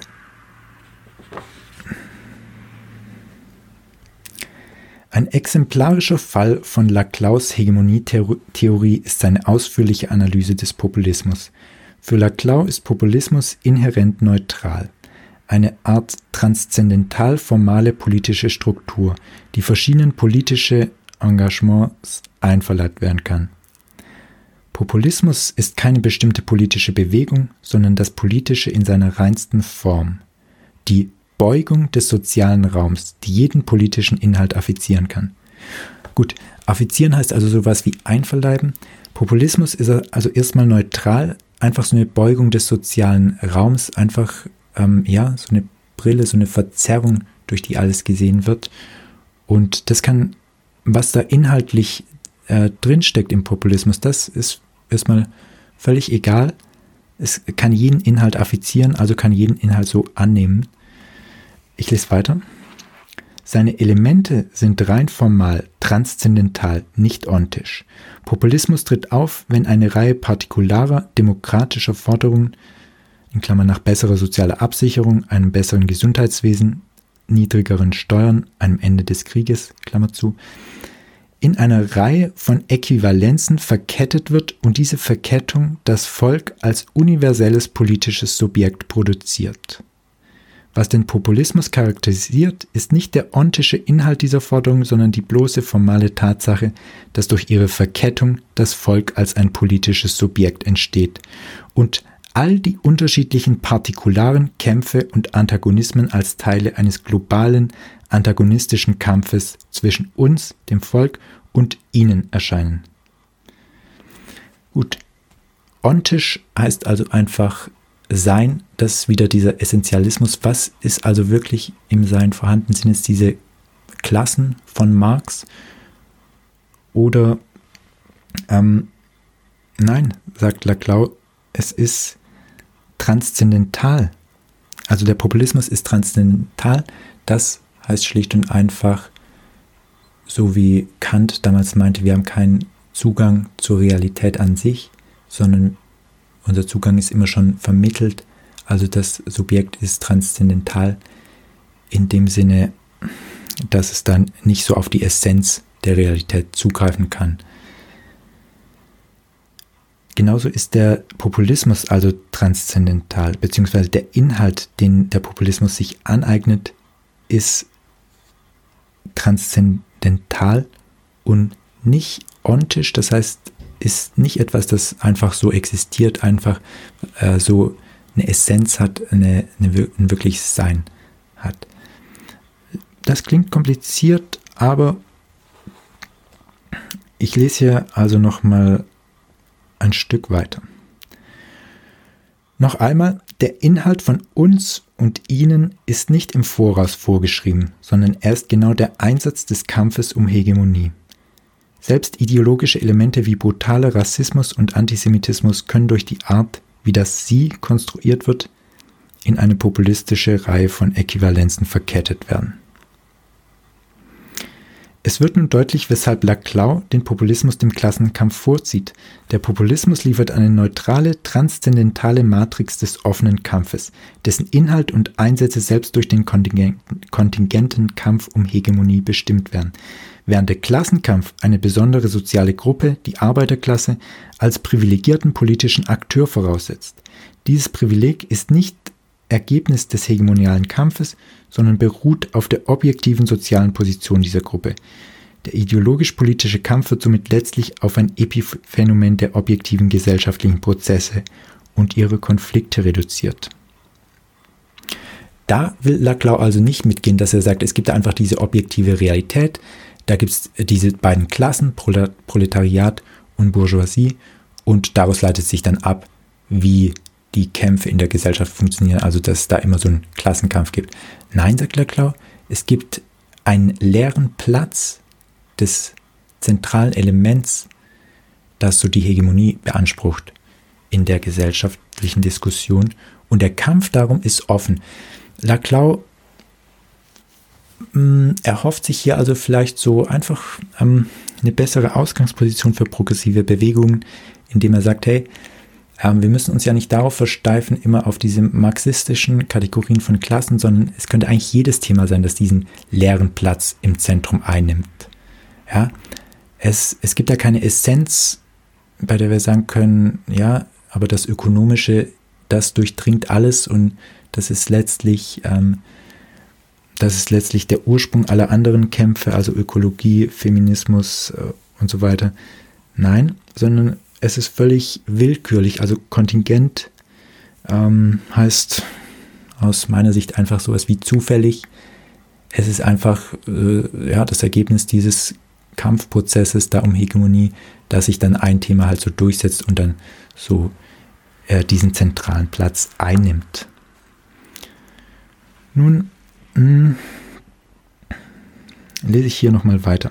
S1: Ein exemplarischer Fall von Laclaus Hegemonietheorie ist seine ausführliche Analyse des Populismus. Für Laclau ist Populismus inhärent neutral, eine Art transzendental formale politische Struktur, die verschiedenen politische Engagements einverleibt werden kann. Populismus ist keine bestimmte politische Bewegung, sondern das Politische in seiner reinsten Form, die Beugung des sozialen Raums, die jeden politischen Inhalt affizieren kann. Gut, affizieren heißt also sowas wie einverleiben. Populismus ist also erstmal neutral, einfach so eine Beugung des sozialen Raums, einfach ähm, ja, so eine Brille, so eine Verzerrung, durch die alles gesehen wird. Und das kann, was da inhaltlich äh, drinsteckt im Populismus, das ist erstmal völlig egal. Es kann jeden Inhalt affizieren, also kann jeden Inhalt so annehmen. Ich lese weiter. Seine Elemente sind rein formal, transzendental, nicht ontisch. Populismus tritt auf, wenn eine Reihe partikularer, demokratischer Forderungen, in Klammern nach besserer sozialer Absicherung, einem besseren Gesundheitswesen, niedrigeren Steuern, einem Ende des Krieges, Klammer zu, in einer Reihe von Äquivalenzen verkettet wird und diese Verkettung das Volk als universelles politisches Subjekt produziert. Was den Populismus charakterisiert, ist nicht der ontische Inhalt dieser Forderung, sondern die bloße formale Tatsache, dass durch ihre Verkettung das Volk als ein politisches Subjekt entsteht und all die unterschiedlichen partikularen Kämpfe und Antagonismen als Teile eines globalen, antagonistischen Kampfes zwischen uns, dem Volk, und ihnen erscheinen. Gut, ontisch heißt also einfach Sein, das ist wieder dieser Essentialismus. Was ist also wirklich im Sein vorhanden? Sind es diese Klassen von Marx? Oder ähm, nein, sagt Laclau, es ist transzendental. Also der Populismus ist transzendental. Das heißt schlicht und einfach, so wie Kant damals meinte, wir haben keinen Zugang zur Realität an sich, sondern unser Zugang ist immer schon vermittelt, also das Subjekt ist transzendental in dem Sinne, dass es dann nicht so auf die Essenz der Realität zugreifen kann. Genauso ist der Populismus also transzendental, beziehungsweise der Inhalt, den der Populismus sich aneignet, ist transzendental und nicht ontisch, das heißt, ist nicht etwas, das einfach so existiert, einfach äh, so eine Essenz hat, eine, eine, ein wirkliches Sein hat. Das klingt kompliziert, aber Ich lese hier also nochmal ein Stück weiter. Noch einmal, der Inhalt von uns und ihnen ist nicht im Voraus vorgeschrieben, sondern er ist genau der Einsatz des Kampfes um Hegemonie. Selbst ideologische Elemente wie brutaler Rassismus und Antisemitismus können durch die Art, wie das Sie konstruiert wird, in eine populistische Reihe von Äquivalenzen verkettet werden. Es wird nun deutlich, weshalb Laclau den Populismus dem Klassenkampf vorzieht. Der Populismus liefert eine neutrale, transzendentale Matrix des offenen Kampfes, dessen Inhalt und Einsätze selbst durch den kontingenten, kontingenten Kampf um Hegemonie bestimmt werden, während der Klassenkampf eine besondere soziale Gruppe, die Arbeiterklasse, als privilegierten politischen Akteur voraussetzt. Dieses Privileg ist nicht Ergebnis des hegemonialen Kampfes, sondern beruht auf der objektiven sozialen Position dieser Gruppe. Der ideologisch-politische Kampf wird somit letztlich auf ein Epiphänomen der objektiven gesellschaftlichen Prozesse und ihre Konflikte reduziert. Da will Laclau also nicht mitgehen, dass er sagt, es gibt einfach diese objektive Realität, da gibt es diese beiden Klassen, Proletariat und Bourgeoisie, und daraus leitet sich dann ab, wie die Kämpfe in der Gesellschaft funktionieren, also dass es da immer so einen Klassenkampf gibt. Nein, sagt Laclau, es gibt einen leeren Platz des zentralen Elements, das so die Hegemonie beansprucht in der gesellschaftlichen Diskussion, und der Kampf darum ist offen. Laclau mh, erhofft sich hier also vielleicht so einfach ähm, eine bessere Ausgangsposition für progressive Bewegungen, indem er sagt, hey, wir müssen uns ja nicht darauf versteifen, immer auf diese marxistischen Kategorien von Klassen, sondern es könnte eigentlich jedes Thema sein, das diesen leeren Platz im Zentrum einnimmt. Ja, es, es gibt da keine Essenz, bei der wir sagen können, ja, aber das Ökonomische, das durchdringt alles und das ist letztlich, ähm, das ist letztlich der Ursprung aller anderen Kämpfe, also Ökologie, Feminismus äh, und so weiter. Nein, sondern es ist völlig willkürlich, also Kontingent ähm, heißt aus meiner Sicht einfach sowas wie zufällig. Es ist einfach äh, ja, das Ergebnis dieses Kampfprozesses da um Hegemonie, dass sich dann ein Thema halt so durchsetzt und dann so äh, diesen zentralen Platz einnimmt. Nun mh, lese ich hier nochmal weiter.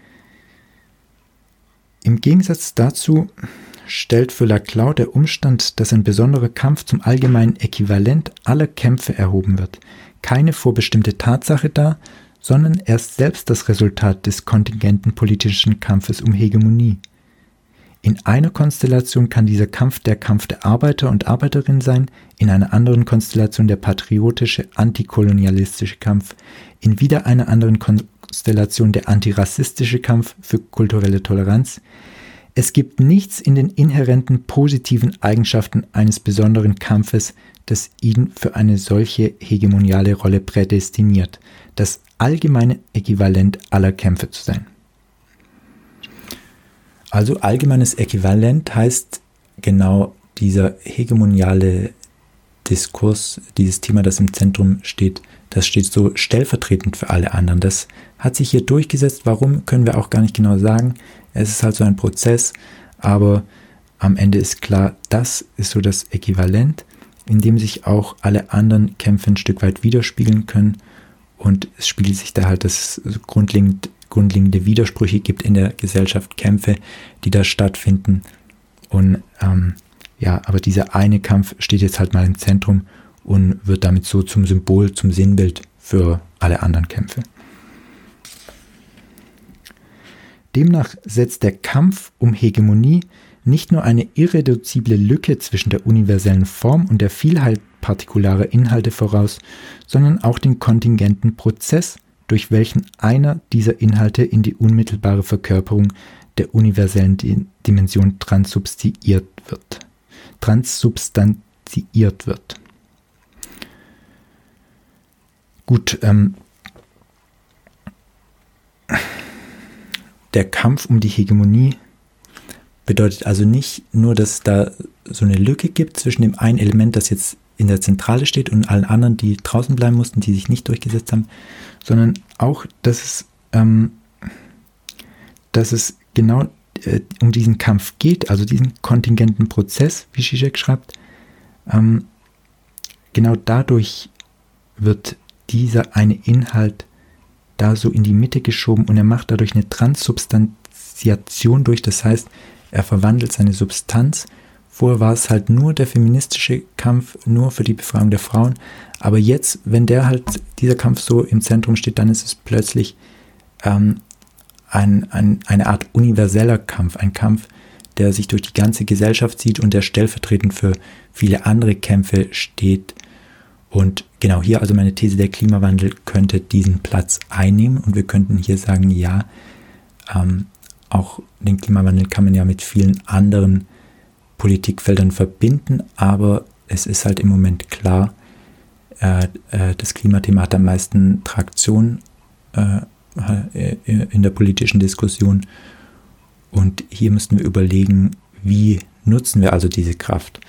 S1: Im Gegensatz dazu stellt für Laclau der Umstand, dass ein besonderer Kampf zum allgemeinen Äquivalent aller Kämpfe erhoben wird, keine vorbestimmte Tatsache dar, sondern erst selbst das Resultat des kontingenten politischen Kampfes um Hegemonie. In einer Konstellation kann dieser Kampf der Kampf der Arbeiter und Arbeiterinnen sein, in einer anderen Konstellation der patriotische, antikolonialistische Kampf, in wieder einer anderen Konstellation der antirassistische Kampf für kulturelle Toleranz. Es gibt nichts in den inhärenten positiven Eigenschaften eines besonderen Kampfes, das ihn für eine solche hegemoniale Rolle prädestiniert, das allgemeine Äquivalent aller Kämpfe zu sein. Also allgemeines Äquivalent heißt genau dieser hegemoniale Diskurs, dieses Thema, das im Zentrum steht, das steht so stellvertretend für alle anderen. Das hat sich hier durchgesetzt. Warum, können wir auch gar nicht genau sagen. Es ist halt so ein Prozess, aber am Ende ist klar, das ist so das Äquivalent, in dem sich auch alle anderen Kämpfe ein Stück weit widerspiegeln können, und es spiegelt sich da halt, dass es grundlegend, grundlegende Widersprüche gibt in der Gesellschaft, Kämpfe, die da stattfinden, und ähm, ja, aber dieser eine Kampf steht jetzt halt mal im Zentrum und wird damit so zum Symbol, zum Sinnbild für alle anderen Kämpfe. Demnach setzt der Kampf um Hegemonie nicht nur eine irreduzible Lücke zwischen der universellen Form und der Vielheit partikularer Inhalte voraus, sondern auch den kontingenten Prozess, durch welchen einer dieser Inhalte in die unmittelbare Verkörperung der universellen Dimension transsubstanziiert wird. Transsubstanziiert wird. Gut, ähm, der Kampf um die Hegemonie bedeutet also nicht nur, dass es da so eine Lücke gibt zwischen dem einen Element, das jetzt in der Zentrale steht, und allen anderen, die draußen bleiben mussten, die sich nicht durchgesetzt haben, sondern auch, dass es, ähm, dass es genau äh, um diesen Kampf geht, also diesen kontingenten Prozess, wie Zizek schreibt, ähm, genau dadurch wird dieser eine Inhalt da so in die Mitte geschoben und er macht dadurch eine Transsubstantiation durch, das heißt, er verwandelt seine Substanz. Vorher war es halt nur der feministische Kampf, nur für die Befreiung der Frauen, aber jetzt, wenn der halt, dieser Kampf so im Zentrum steht, dann ist es plötzlich ähm, ein, ein, eine Art universeller Kampf, ein Kampf, der sich durch die ganze Gesellschaft zieht und der stellvertretend für viele andere Kämpfe steht. Und genau hier also meine These, der Klimawandel könnte diesen Platz einnehmen und wir könnten hier sagen, ja, ähm, auch den Klimawandel kann man ja mit vielen anderen Politikfeldern verbinden, aber es ist halt im Moment klar, äh, äh, das Klimathema hat am meisten Traktion äh, in der politischen Diskussion und hier müssten wir überlegen, wie nutzen wir also diese Kraft.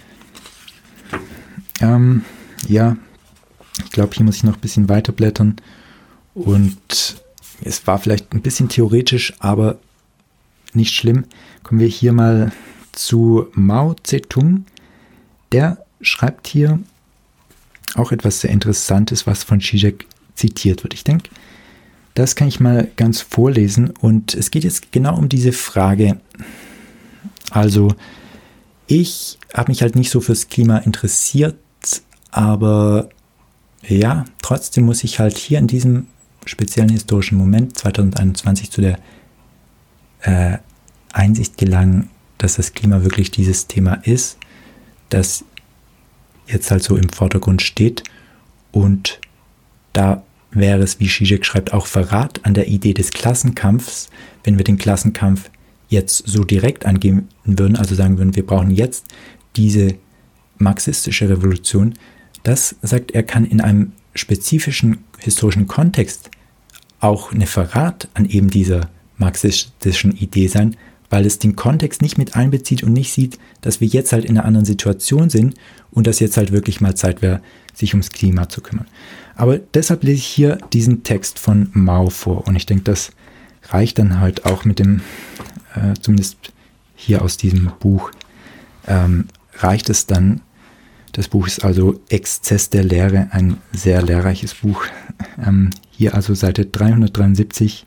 S1: Ähm, ja, ich glaube, hier muss ich noch ein bisschen weiterblättern und es war vielleicht ein bisschen theoretisch, aber nicht schlimm. Kommen wir hier mal zu Mao Zedong. Der schreibt hier auch etwas sehr Interessantes, was von Zizek zitiert wird. Ich denke, das kann ich mal ganz vorlesen und es geht jetzt genau um diese Frage. Also, ich habe mich halt nicht so fürs Klima interessiert, aber ja, trotzdem muss ich halt hier in diesem speziellen historischen Moment zwanzig einundzwanzig zu der äh, Einsicht gelangen, dass das Klima wirklich dieses Thema ist, das jetzt halt so im Vordergrund steht und da wäre es, wie Zizek schreibt, auch Verrat an der Idee des Klassenkampfs, wenn wir den Klassenkampf jetzt so direkt angehen würden, also sagen würden, wir brauchen jetzt diese marxistische Revolution. Das, sagt er, kann in einem spezifischen historischen Kontext auch eine Verrat an eben dieser marxistischen Idee sein, weil es den Kontext nicht mit einbezieht und nicht sieht, dass wir jetzt halt in einer anderen Situation sind und dass jetzt halt wirklich mal Zeit wäre, sich ums Klima zu kümmern. Aber deshalb lese ich hier diesen Text von Mao vor und ich denke, das reicht dann halt auch mit dem, äh, zumindest hier aus diesem Buch, ähm, reicht es dann. Das Buch ist also Exzess der Lehre, ein sehr lehrreiches Buch. Ähm, hier also Seite dreihundertdreiundsiebzig.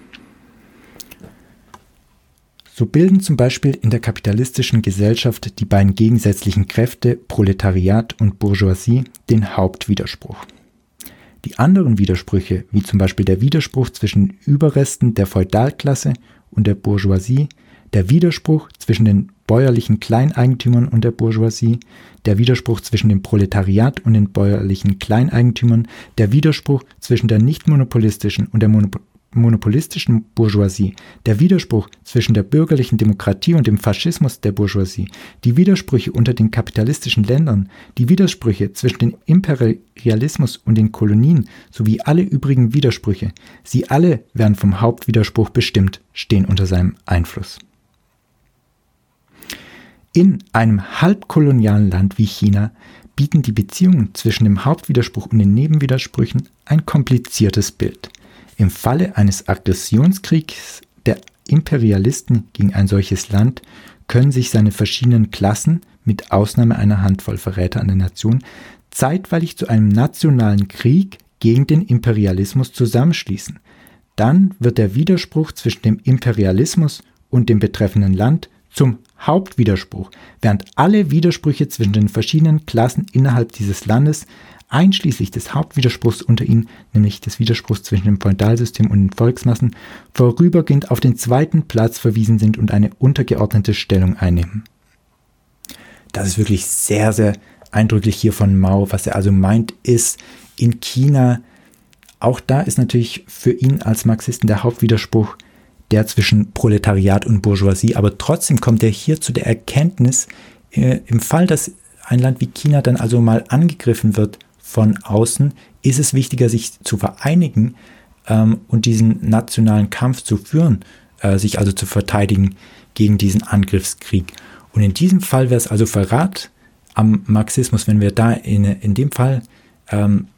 S1: So bilden zum Beispiel in der kapitalistischen Gesellschaft die beiden gegensätzlichen Kräfte Proletariat und Bourgeoisie den Hauptwiderspruch. Die anderen Widersprüche, wie zum Beispiel der Widerspruch zwischen Überresten der Feudalklasse und der Bourgeoisie, der Widerspruch zwischen den bäuerlichen Kleineigentümern und der Bourgeoisie, der Widerspruch zwischen dem Proletariat und den bäuerlichen Kleineigentümern, der Widerspruch zwischen der nicht monopolistischen und der Monop- monopolistischen Bourgeoisie, der Widerspruch zwischen der bürgerlichen Demokratie und dem Faschismus der Bourgeoisie, die Widersprüche unter den kapitalistischen Ländern, die Widersprüche zwischen dem Imperialismus und den Kolonien sowie alle übrigen Widersprüche, sie alle werden vom Hauptwiderspruch bestimmt, stehen unter seinem Einfluss. In einem halbkolonialen Land wie China bieten die Beziehungen zwischen dem Hauptwiderspruch und den Nebenwidersprüchen ein kompliziertes Bild. Im Falle eines Aggressionskriegs der Imperialisten gegen ein solches Land können sich seine verschiedenen Klassen, mit Ausnahme einer Handvoll Verräter an der Nation, zeitweilig zu einem nationalen Krieg gegen den Imperialismus zusammenschließen. Dann wird der Widerspruch zwischen dem Imperialismus und dem betreffenden Land zum Hauptwiderspruch, während alle Widersprüche zwischen den verschiedenen Klassen innerhalb dieses Landes, einschließlich des Hauptwiderspruchs unter ihnen, nämlich des Widerspruchs zwischen dem Feudalsystem und den Volksmassen, vorübergehend auf den zweiten Platz verwiesen sind und eine untergeordnete Stellung einnehmen. Das ist wirklich sehr, sehr eindrücklich hier von Mao. Was er also meint, ist, in China, auch da ist natürlich für ihn als Marxisten der Hauptwiderspruch der zwischen Proletariat und Bourgeoisie, aber trotzdem kommt er hier zu der Erkenntnis, äh, im Fall, dass ein Land wie China dann also mal angegriffen wird von außen, ist es wichtiger, sich zu vereinigen ähm, und diesen nationalen Kampf zu führen, äh, sich also zu verteidigen gegen diesen Angriffskrieg. Und in diesem Fall wäre es also Verrat am Marxismus, wenn wir da in, in dem Fall ähm,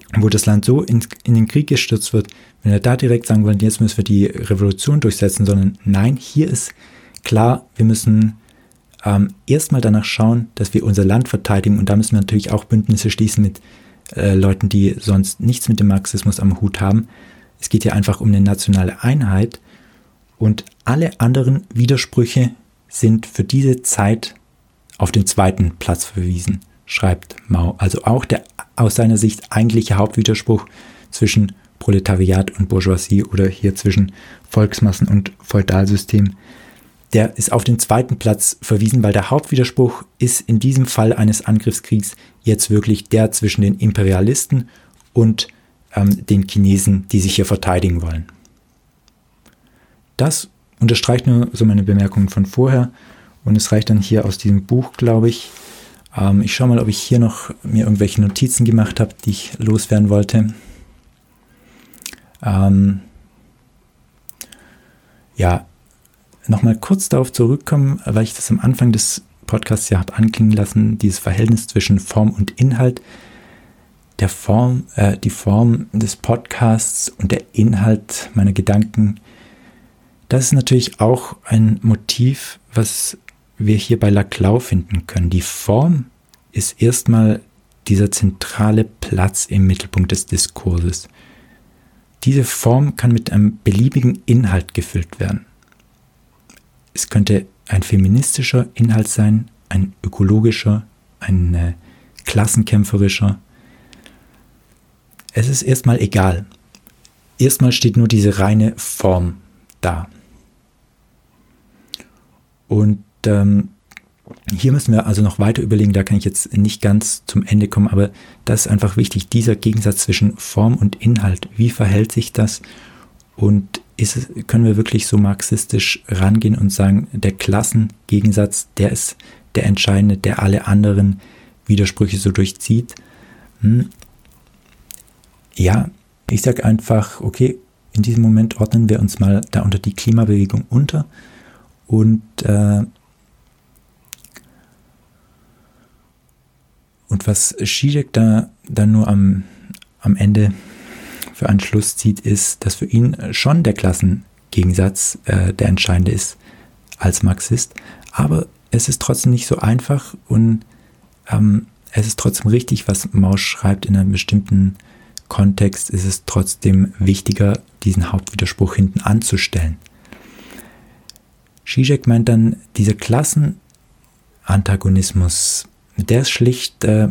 S1: wo das Land so in, in den Krieg gestürzt wird, wenn wir da direkt sagen wollen, jetzt müssen wir die Revolution durchsetzen, sondern nein, hier ist klar, wir müssen ähm, erstmal danach schauen, dass wir unser Land verteidigen, und da müssen wir natürlich auch Bündnisse schließen mit äh, Leuten, die sonst nichts mit dem Marxismus am Hut haben. Es geht hier einfach um eine nationale Einheit, und alle anderen Widersprüche sind für diese Zeit auf den zweiten Platz verwiesen, schreibt Mao. Also auch der aus seiner Sicht eigentliche Hauptwiderspruch zwischen Proletariat und Bourgeoisie oder hier zwischen Volksmassen und Feudalsystem, der ist auf den zweiten Platz verwiesen, weil der Hauptwiderspruch ist in diesem Fall eines Angriffskriegs jetzt wirklich der zwischen den Imperialisten und ähm, den Chinesen, die sich hier verteidigen wollen. Das unterstreicht nur so meine Bemerkungen von vorher, und es reicht dann hier aus diesem Buch, glaube ich. Ähm, ich schaue mal, ob ich hier noch mir irgendwelche Notizen gemacht habe, die ich loswerden wollte. Ähm, ja, nochmal kurz darauf zurückkommen, weil ich das am Anfang des Podcasts ja habe anklingen lassen, dieses Verhältnis zwischen Form und Inhalt. Der Form, äh, die Form des Podcasts und der Inhalt meiner Gedanken, das ist natürlich auch ein Motiv, was wir hier bei Laclau finden können. Die Form ist erstmal dieser zentrale Platz im Mittelpunkt des Diskurses. Diese Form kann mit einem beliebigen Inhalt gefüllt werden. Es könnte ein feministischer Inhalt sein, ein ökologischer, ein äh, klassenkämpferischer. Es ist erstmal egal. Erstmal steht nur diese reine Form da. Und ähm, hier müssen wir also noch weiter überlegen, da kann ich jetzt nicht ganz zum Ende kommen, aber das ist einfach wichtig, dieser Gegensatz zwischen Form und Inhalt. Wie verhält sich das? Und ist es, können wir wirklich so marxistisch rangehen und sagen, der Klassengegensatz, der ist der entscheidende, der alle anderen Widersprüche so durchzieht? Hm. Ja, ich sage einfach, okay, in diesem Moment ordnen wir uns mal da unter die Klimabewegung unter, und äh, und was Zizek da dann nur am, am Ende für einen Schluss zieht, ist, dass für ihn schon der Klassengegensatz äh, der entscheidende ist als Marxist, aber es ist trotzdem nicht so einfach, und ähm, es ist trotzdem richtig, was Mao schreibt. In einem bestimmten Kontext ist es trotzdem wichtiger, diesen Hauptwiderspruch hinten anzustellen. Zizek meint dann, dieser Klassenantagonismus, der ist schlicht äh,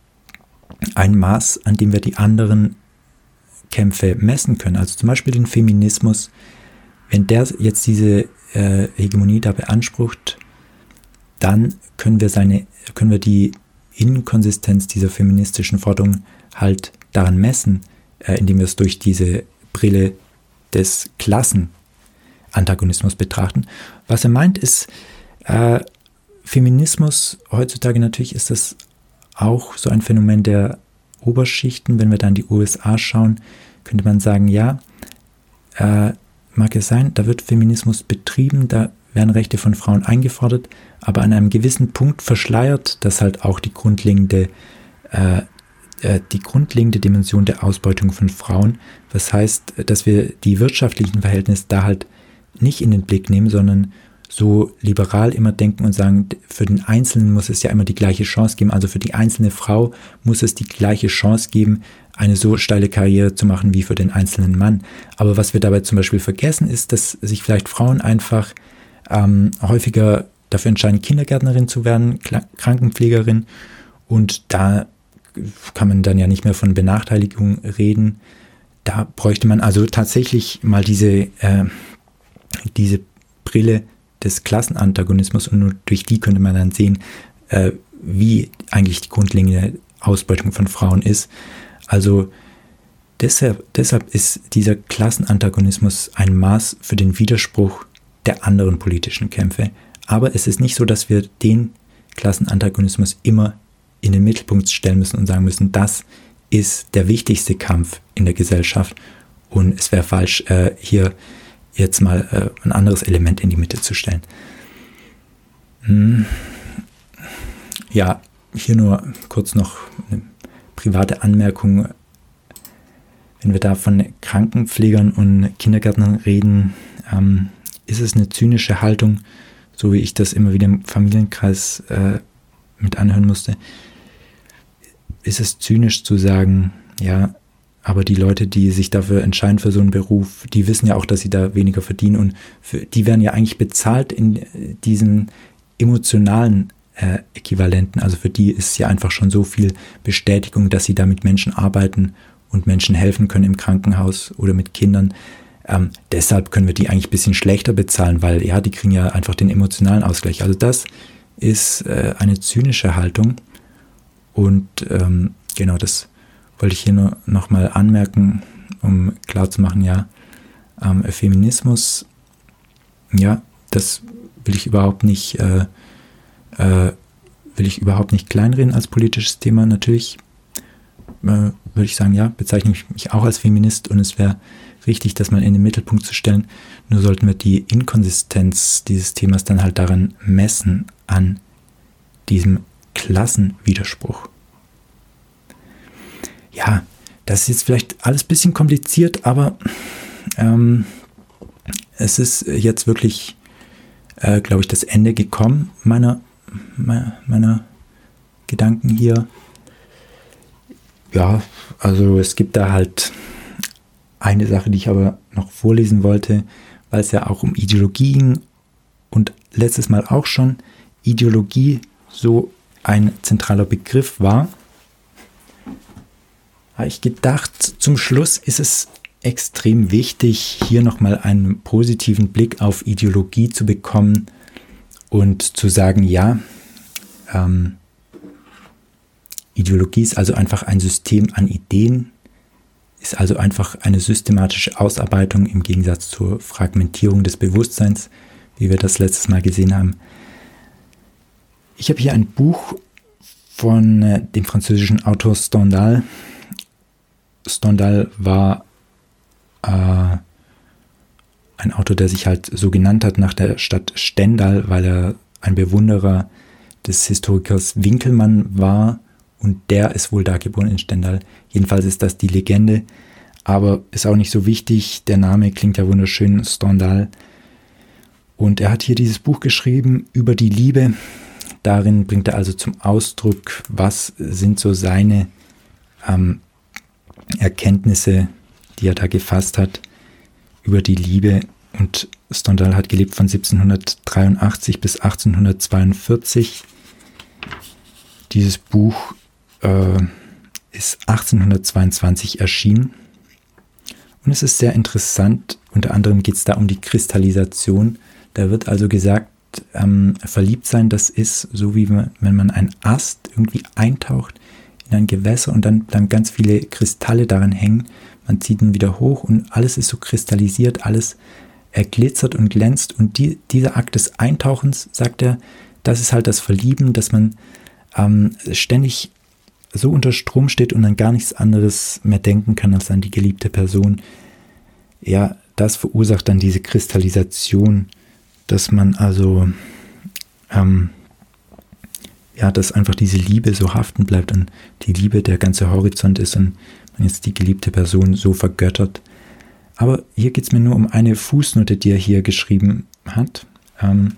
S1: ein Maß, an dem wir die anderen Kämpfe messen können. Also zum Beispiel den Feminismus, wenn der jetzt diese äh, Hegemonie da beansprucht, dann können wir seine, können wir die Inkonsistenz dieser feministischen Forderung halt daran messen, äh, indem wir es durch diese Brille des Klassenantagonismus betrachten. Was er meint ist, äh, Feminismus heutzutage, natürlich ist das auch so ein Phänomen der Oberschichten. Wenn wir dann in die U S A schauen, könnte man sagen, ja, äh, mag es sein, da wird Feminismus betrieben, da werden Rechte von Frauen eingefordert, aber an einem gewissen Punkt verschleiert das halt auch die grundlegende, äh, äh, die grundlegende Dimension der Ausbeutung von Frauen. Das heißt, dass wir die wirtschaftlichen Verhältnisse da halt nicht in den Blick nehmen, sondern so liberal immer denken und sagen, für den Einzelnen muss es ja immer die gleiche Chance geben, also für die einzelne Frau muss es die gleiche Chance geben, eine so steile Karriere zu machen wie für den einzelnen Mann. Aber was wir dabei zum Beispiel vergessen, ist, dass sich vielleicht Frauen einfach ähm, häufiger dafür entscheiden, Kindergärtnerin zu werden, Krankenpflegerin, und da kann man dann ja nicht mehr von Benachteiligung reden. Da bräuchte man also tatsächlich mal diese, äh, diese Brille des Klassenantagonismus, und nur durch die könnte man dann sehen, äh, wie eigentlich die grundlegende Ausbeutung von Frauen ist. Also deshalb, deshalb ist dieser Klassenantagonismus ein Maß für den Widerspruch der anderen politischen Kämpfe. Aber es ist nicht so, dass wir den Klassenantagonismus immer in den Mittelpunkt stellen müssen und sagen müssen, das ist der wichtigste Kampf in der Gesellschaft, und es wäre falsch, äh, hier jetzt mal äh, ein anderes Element in die Mitte zu stellen. Hm. Ja, hier nur kurz noch eine private Anmerkung. wenn wir da von Krankenpflegern und Kindergärtnern reden, ähm, ist es eine zynische Haltung, so wie ich das immer wieder im Familienkreis äh, mit anhören musste. Ist es zynisch zu sagen, ja, aber die Leute, die sich dafür entscheiden für so einen Beruf, die wissen ja auch, dass sie da weniger verdienen und für, die werden ja eigentlich bezahlt in diesen emotionalen äh, Äquivalenten. Also für die ist ja einfach schon so viel Bestätigung, dass sie da mit Menschen arbeiten und Menschen helfen können im Krankenhaus oder mit Kindern. Ähm, deshalb können wir die eigentlich ein bisschen schlechter bezahlen, weil ja, die kriegen ja einfach den emotionalen Ausgleich. Also das ist äh, eine zynische Haltung und ähm, genau das wollte ich hier nur nochmal anmerken, um klarzumachen, ja, ähm, Feminismus, ja, das will ich überhaupt nicht, äh, äh, will ich überhaupt nicht kleinreden als politisches Thema. Natürlich äh, würde ich sagen, ja, bezeichne ich mich auch als Feminist und es wäre richtig, das mal in den Mittelpunkt zu stellen. Nur sollten wir die Inkonsistenz dieses Themas dann halt daran messen, an diesem Klassenwiderspruch. Ja, das ist jetzt vielleicht alles ein bisschen kompliziert, aber ähm, es ist jetzt wirklich, äh, glaube ich, das Ende gekommen meiner, meiner, meiner Gedanken hier. Ja, also es gibt da halt eine Sache, die ich aber noch vorlesen wollte, weil es ja auch um Ideologie ging und letztes Mal auch schon Ideologie so ein zentraler Begriff war. Habe ich gedacht, zum Schluss ist es extrem wichtig, hier nochmal einen positiven Blick auf Ideologie zu bekommen und zu sagen, ja, ähm, Ideologie ist also einfach ein System an Ideen, ist also einfach eine systematische Ausarbeitung im Gegensatz zur Fragmentierung des Bewusstseins, wie wir das letztes Mal gesehen haben. Ich habe hier ein Buch von äh, dem französischen Autor Stendhal. Stendhal war äh, ein Autor, der sich halt so genannt hat nach der Stadt Stendal, weil er ein Bewunderer des Historikers Winkelmann war und der ist wohl da geboren in Stendal. Jedenfalls ist das die Legende, aber ist auch nicht so wichtig. Der Name klingt ja wunderschön, Stendhal. Und er hat hier dieses Buch geschrieben über die Liebe. Darin bringt er also zum Ausdruck, was sind so seine ähm, Erkenntnisse, die er da gefasst hat über die Liebe. Und Stendhal hat gelebt von siebzehnhundertdreiundachtzig bis achtzehnhundertzweiundvierzig. Dieses Buch äh, ist achtzehnhundertzweiundzwanzig erschienen. Und es ist sehr interessant. Unter anderem geht es da um die Kristallisation. Da wird also gesagt, ähm, verliebt sein, das ist so wie man, wenn man einen Ast irgendwie eintaucht in ein Gewässer und dann bleiben ganz viele Kristalle daran hängen. Man zieht ihn wieder hoch und alles ist so kristallisiert, alles glitzert und glänzt. Und die, dieser Akt des Eintauchens, sagt er, das ist halt das Verlieben, dass man ähm, ständig so unter Strom steht und an gar nichts anderes mehr denken kann als an die geliebte Person. Ja, das verursacht dann diese Kristallisation, dass man also ähm, ja, dass einfach diese Liebe so haften bleibt und die Liebe der ganze Horizont ist und man jetzt die geliebte Person so vergöttert. Aber hier geht es mir nur um eine Fußnote, die er hier geschrieben hat. Ähm,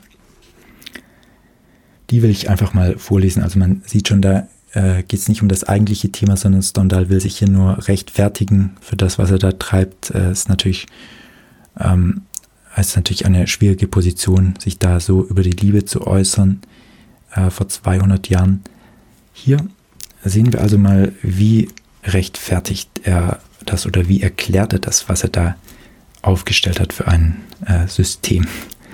S1: die will ich einfach mal vorlesen. Also man sieht schon, da äh, geht es nicht um das eigentliche Thema, sondern Stendhal will sich hier nur rechtfertigen für das, was er da treibt. Es äh, ist natürlich, ähm, ist natürlich eine schwierige Position, sich da so über die Liebe zu äußern. Vor zweihundert Jahren. Hier sehen wir also mal, wie rechtfertigt er das oder wie erklärt er das, was er da aufgestellt hat für ein äh, System.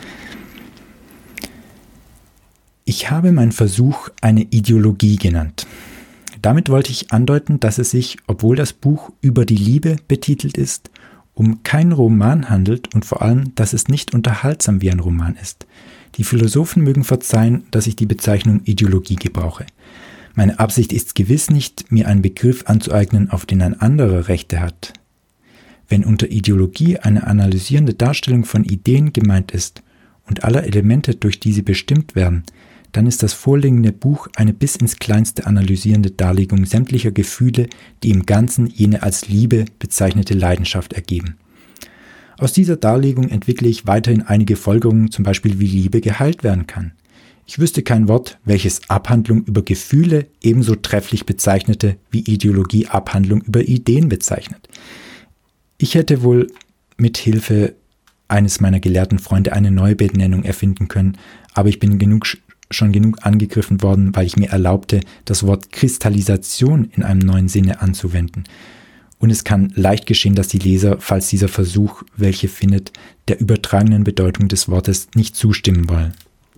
S1: Ich habe meinen Versuch eine Ideologie genannt. Damit wollte ich andeuten, dass es sich, obwohl das Buch über die Liebe betitelt ist, um keinen Roman handelt und vor allem, dass es nicht unterhaltsam wie ein Roman ist. Die Philosophen mögen verzeihen, dass ich die Bezeichnung Ideologie gebrauche. Meine Absicht ist gewiss nicht, mir einen Begriff anzueignen, auf den ein anderer Rechte hat. Wenn unter Ideologie eine analysierende Darstellung von Ideen gemeint ist und aller Elemente durch diese bestimmt werden, dann ist das vorliegende Buch eine bis ins Kleinste analysierende Darlegung sämtlicher Gefühle, die im Ganzen jene als Liebe bezeichnete Leidenschaft ergeben. Aus dieser Darlegung entwickle ich weiterhin einige Folgerungen, zum Beispiel wie Liebe geheilt werden kann. Ich wüsste kein Wort, welches Abhandlung über Gefühle ebenso trefflich bezeichnete, wie Ideologie Abhandlung über Ideen bezeichnet. Ich hätte wohl mit Hilfe eines meiner gelehrten Freunde eine neue Benennung erfinden können, aber ich bin genug, schon genug angegriffen worden, weil ich mir erlaubte, das Wort Kristallisation in einem neuen Sinne anzuwenden. Und es kann leicht geschehen, dass die Leser, falls dieser Versuch welche findet, der übertragenen Bedeutung des Wortes nicht zustimmen wollen.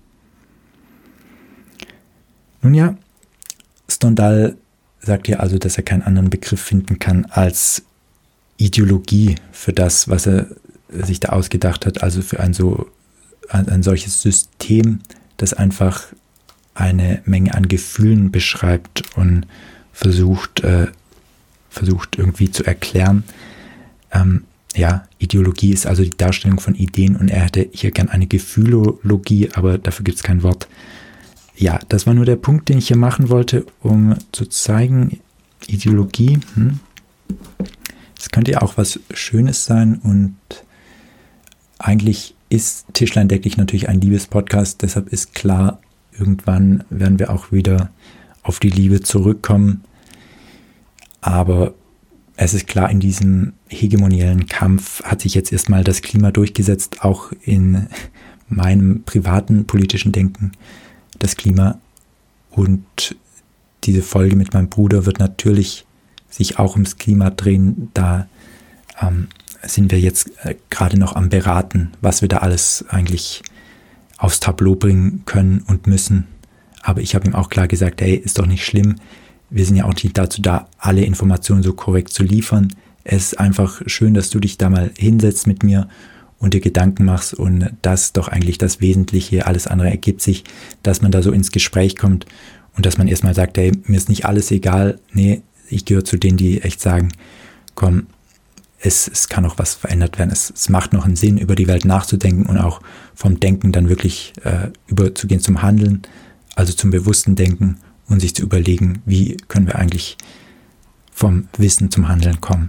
S1: Nun ja, Stendhal sagt ja also, dass er keinen anderen Begriff finden kann als Ideologie für das, was er sich da ausgedacht hat, also für ein, so, ein, ein solches System, das einfach eine Menge an Gefühlen beschreibt und versucht, äh, versucht irgendwie zu erklären. Ähm, ja, Ideologie ist also die Darstellung von Ideen und er hätte hier gern eine Gefühlologie, aber dafür gibt es kein Wort. Ja, das war nur der Punkt, den ich hier machen wollte, um zu zeigen, Ideologie, hm, es könnte ja auch was Schönes sein und eigentlich ist Tischlein deck dich natürlich ein Liebespodcast, deshalb ist klar, irgendwann werden wir auch wieder auf die Liebe zurückkommen, aber es ist klar, in diesem hegemoniellen Kampf hat sich jetzt erstmal das Klima durchgesetzt, auch in meinem privaten politischen Denken. Das Klima und diese Folge mit meinem Bruder wird natürlich sich auch ums Klima drehen. Da ähm, sind wir jetzt äh, gerade noch am Beraten, was wir da alles eigentlich aufs Tableau bringen können und müssen. Aber ich habe ihm auch klar gesagt, hey, ist doch nicht schlimm. Wir sind ja auch nicht dazu da, alle Informationen so korrekt zu liefern. Es ist einfach schön, dass du dich da mal hinsetzt mit mir und dir Gedanken machst und das ist doch eigentlich das Wesentliche, alles andere ergibt sich, dass man da so ins Gespräch kommt und dass man erstmal sagt, hey, mir ist nicht alles egal, nee, ich gehöre zu denen, die echt sagen, komm, es, es kann auch was verändert werden, es, es macht noch einen Sinn, über die Welt nachzudenken und auch vom Denken dann wirklich äh, überzugehen zum Handeln, also zum bewussten Denken und sich zu überlegen, wie können wir eigentlich vom Wissen zum Handeln kommen.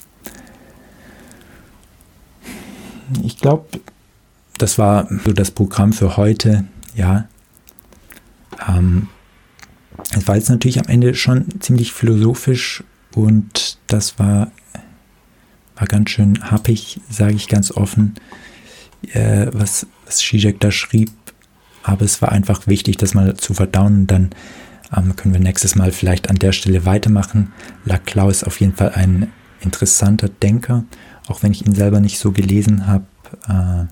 S1: Ich glaube, das war so das Programm für heute, ja. Ähm, es war jetzt natürlich am Ende schon ziemlich philosophisch und das war, war ganz schön happig, sage ich ganz offen, äh, was, was Zizek da schrieb. Aber es war einfach wichtig, das mal zu verdauen. Dann ähm, können wir nächstes Mal vielleicht an der Stelle weitermachen. Laclau ist auf jeden Fall ein interessanter Denker, auch wenn ich ihn selber nicht so gelesen habe. Äh,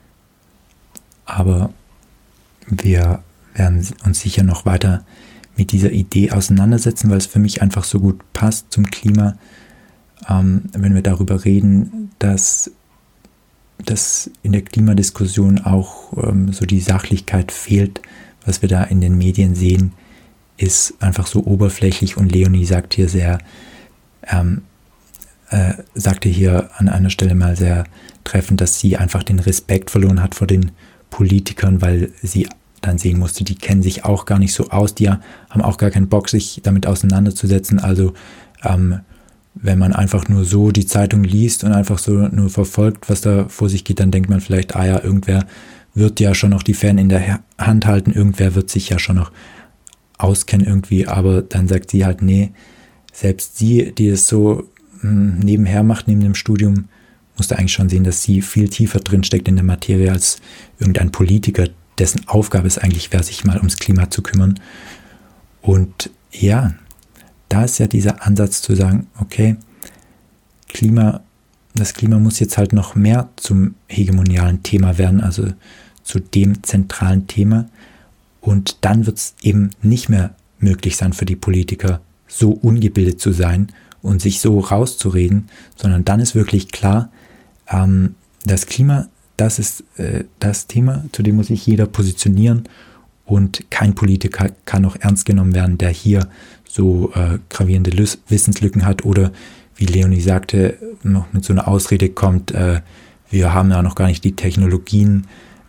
S1: aber wir werden uns sicher noch weiter mit dieser Idee auseinandersetzen, weil es für mich einfach so gut passt zum Klima, ähm, wenn wir darüber reden, dass, dass in der Klimadiskussion auch ähm, so die Sachlichkeit fehlt. Was wir da in den Medien sehen, ist einfach so oberflächlich und Leonie sagt hier sehr, ähm, äh, sagte hier an einer Stelle mal sehr treffend, dass sie einfach den Respekt verloren hat vor den Politikern, weil sie dann sehen musste, die kennen sich auch gar nicht so aus, die haben auch gar keinen Bock, sich damit auseinanderzusetzen. Also ähm, wenn man einfach nur so die Zeitung liest und einfach so nur verfolgt, was da vor sich geht, dann denkt man vielleicht, ah ja, irgendwer wird ja schon noch die Fäden in der Hand halten, irgendwer wird sich ja schon noch auskennen irgendwie, aber dann sagt sie halt, nee, selbst sie, die es so mh, nebenher macht, neben dem Studium, musste eigentlich schon sehen, dass sie viel tiefer drin steckt in der Materie als irgendein Politiker, dessen Aufgabe es eigentlich wäre, sich mal ums Klima zu kümmern. Und ja, da ist ja dieser Ansatz zu sagen, okay, Klima, das Klima muss jetzt halt noch mehr zum hegemonialen Thema werden, also zu dem zentralen Thema. Und dann wird es eben nicht mehr möglich sein für die Politiker, so ungebildet zu sein und sich so rauszureden, sondern dann ist wirklich klar, ähm, das Klima, das ist äh, das Thema, zu dem muss sich jeder positionieren und kein Politiker kann noch ernst genommen werden, der hier so äh, gravierende Lüs- Wissenslücken hat oder, wie Leonie sagte, noch mit so einer Ausrede kommt, äh, wir haben ja noch gar nicht die Technologien,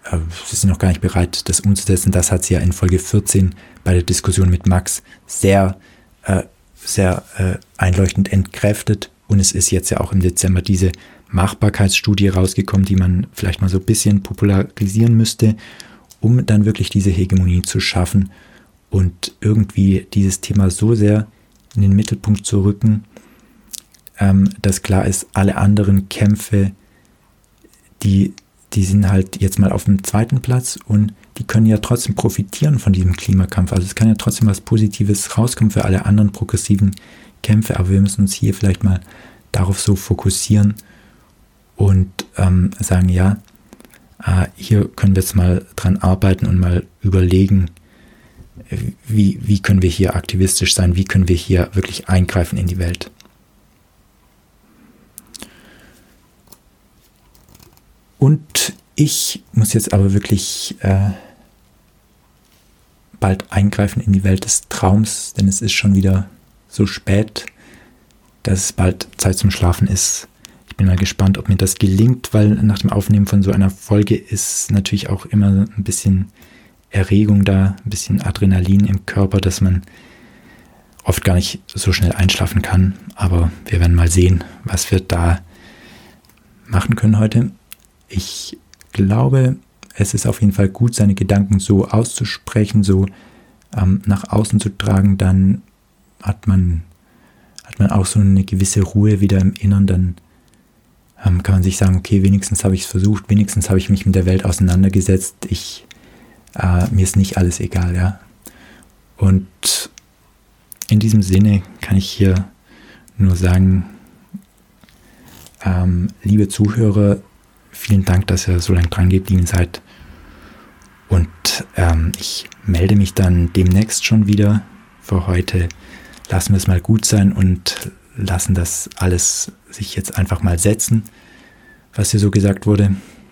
S1: äh, sie sind noch gar nicht bereit, das umzusetzen. Das hat sie ja in Folge vierzehn bei der Diskussion mit Max sehr, äh, sehr äh, einleuchtend entkräftet. Und es ist jetzt ja auch im Dezember diese Machbarkeitsstudie rausgekommen, die man vielleicht mal so ein bisschen popularisieren müsste, um dann wirklich diese Hegemonie zu schaffen und irgendwie dieses Thema so sehr in den Mittelpunkt zu rücken, ähm, dass klar ist, alle anderen Kämpfe, die, die sind halt jetzt mal auf dem zweiten Platz und die können ja trotzdem profitieren von diesem Klimakampf. Also es kann ja trotzdem was Positives rauskommen für alle anderen progressiven Kämpfe, aber wir müssen uns hier vielleicht mal darauf so fokussieren und ähm, sagen, ja, äh, hier können wir jetzt mal dran arbeiten und mal überlegen, wie, wie können wir hier aktivistisch sein, wie können wir hier wirklich eingreifen in die Welt. Und ich muss jetzt aber wirklich äh, bald eingreifen in die Welt des Traums, denn es ist schon wieder so spät, dass es bald Zeit zum Schlafen ist. Ich bin mal gespannt, ob mir das gelingt, weil nach dem Aufnehmen von so einer Folge ist natürlich auch immer ein bisschen Erregung da, ein bisschen Adrenalin im Körper, dass man oft gar nicht so schnell einschlafen kann. Aber wir werden mal sehen, was wir da machen können heute. Ich glaube, es ist auf jeden Fall gut, seine Gedanken so auszusprechen, so ähm, nach außen zu tragen. Dann hat man, hat man auch so eine gewisse Ruhe wieder im Innern. Dann ähm, kann man sich sagen, okay, wenigstens habe ich es versucht, wenigstens habe ich mich mit der Welt auseinandergesetzt. Ich, äh, mir ist nicht alles egal, ja. Und in diesem Sinne kann ich hier nur sagen, ähm, liebe Zuhörer, vielen Dank, dass ihr so lange dran geblieben seid. Und ähm, ich melde mich dann demnächst schon wieder. Für heute lassen wir es mal gut sein und lassen das alles sich jetzt einfach mal setzen, was hier so gesagt wurde.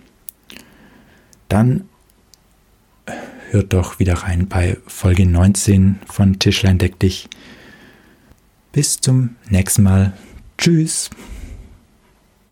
S1: Dann hört doch wieder rein bei Folge neunzehn von Tischlein deck dich. Bis zum nächsten Mal. Tschüss.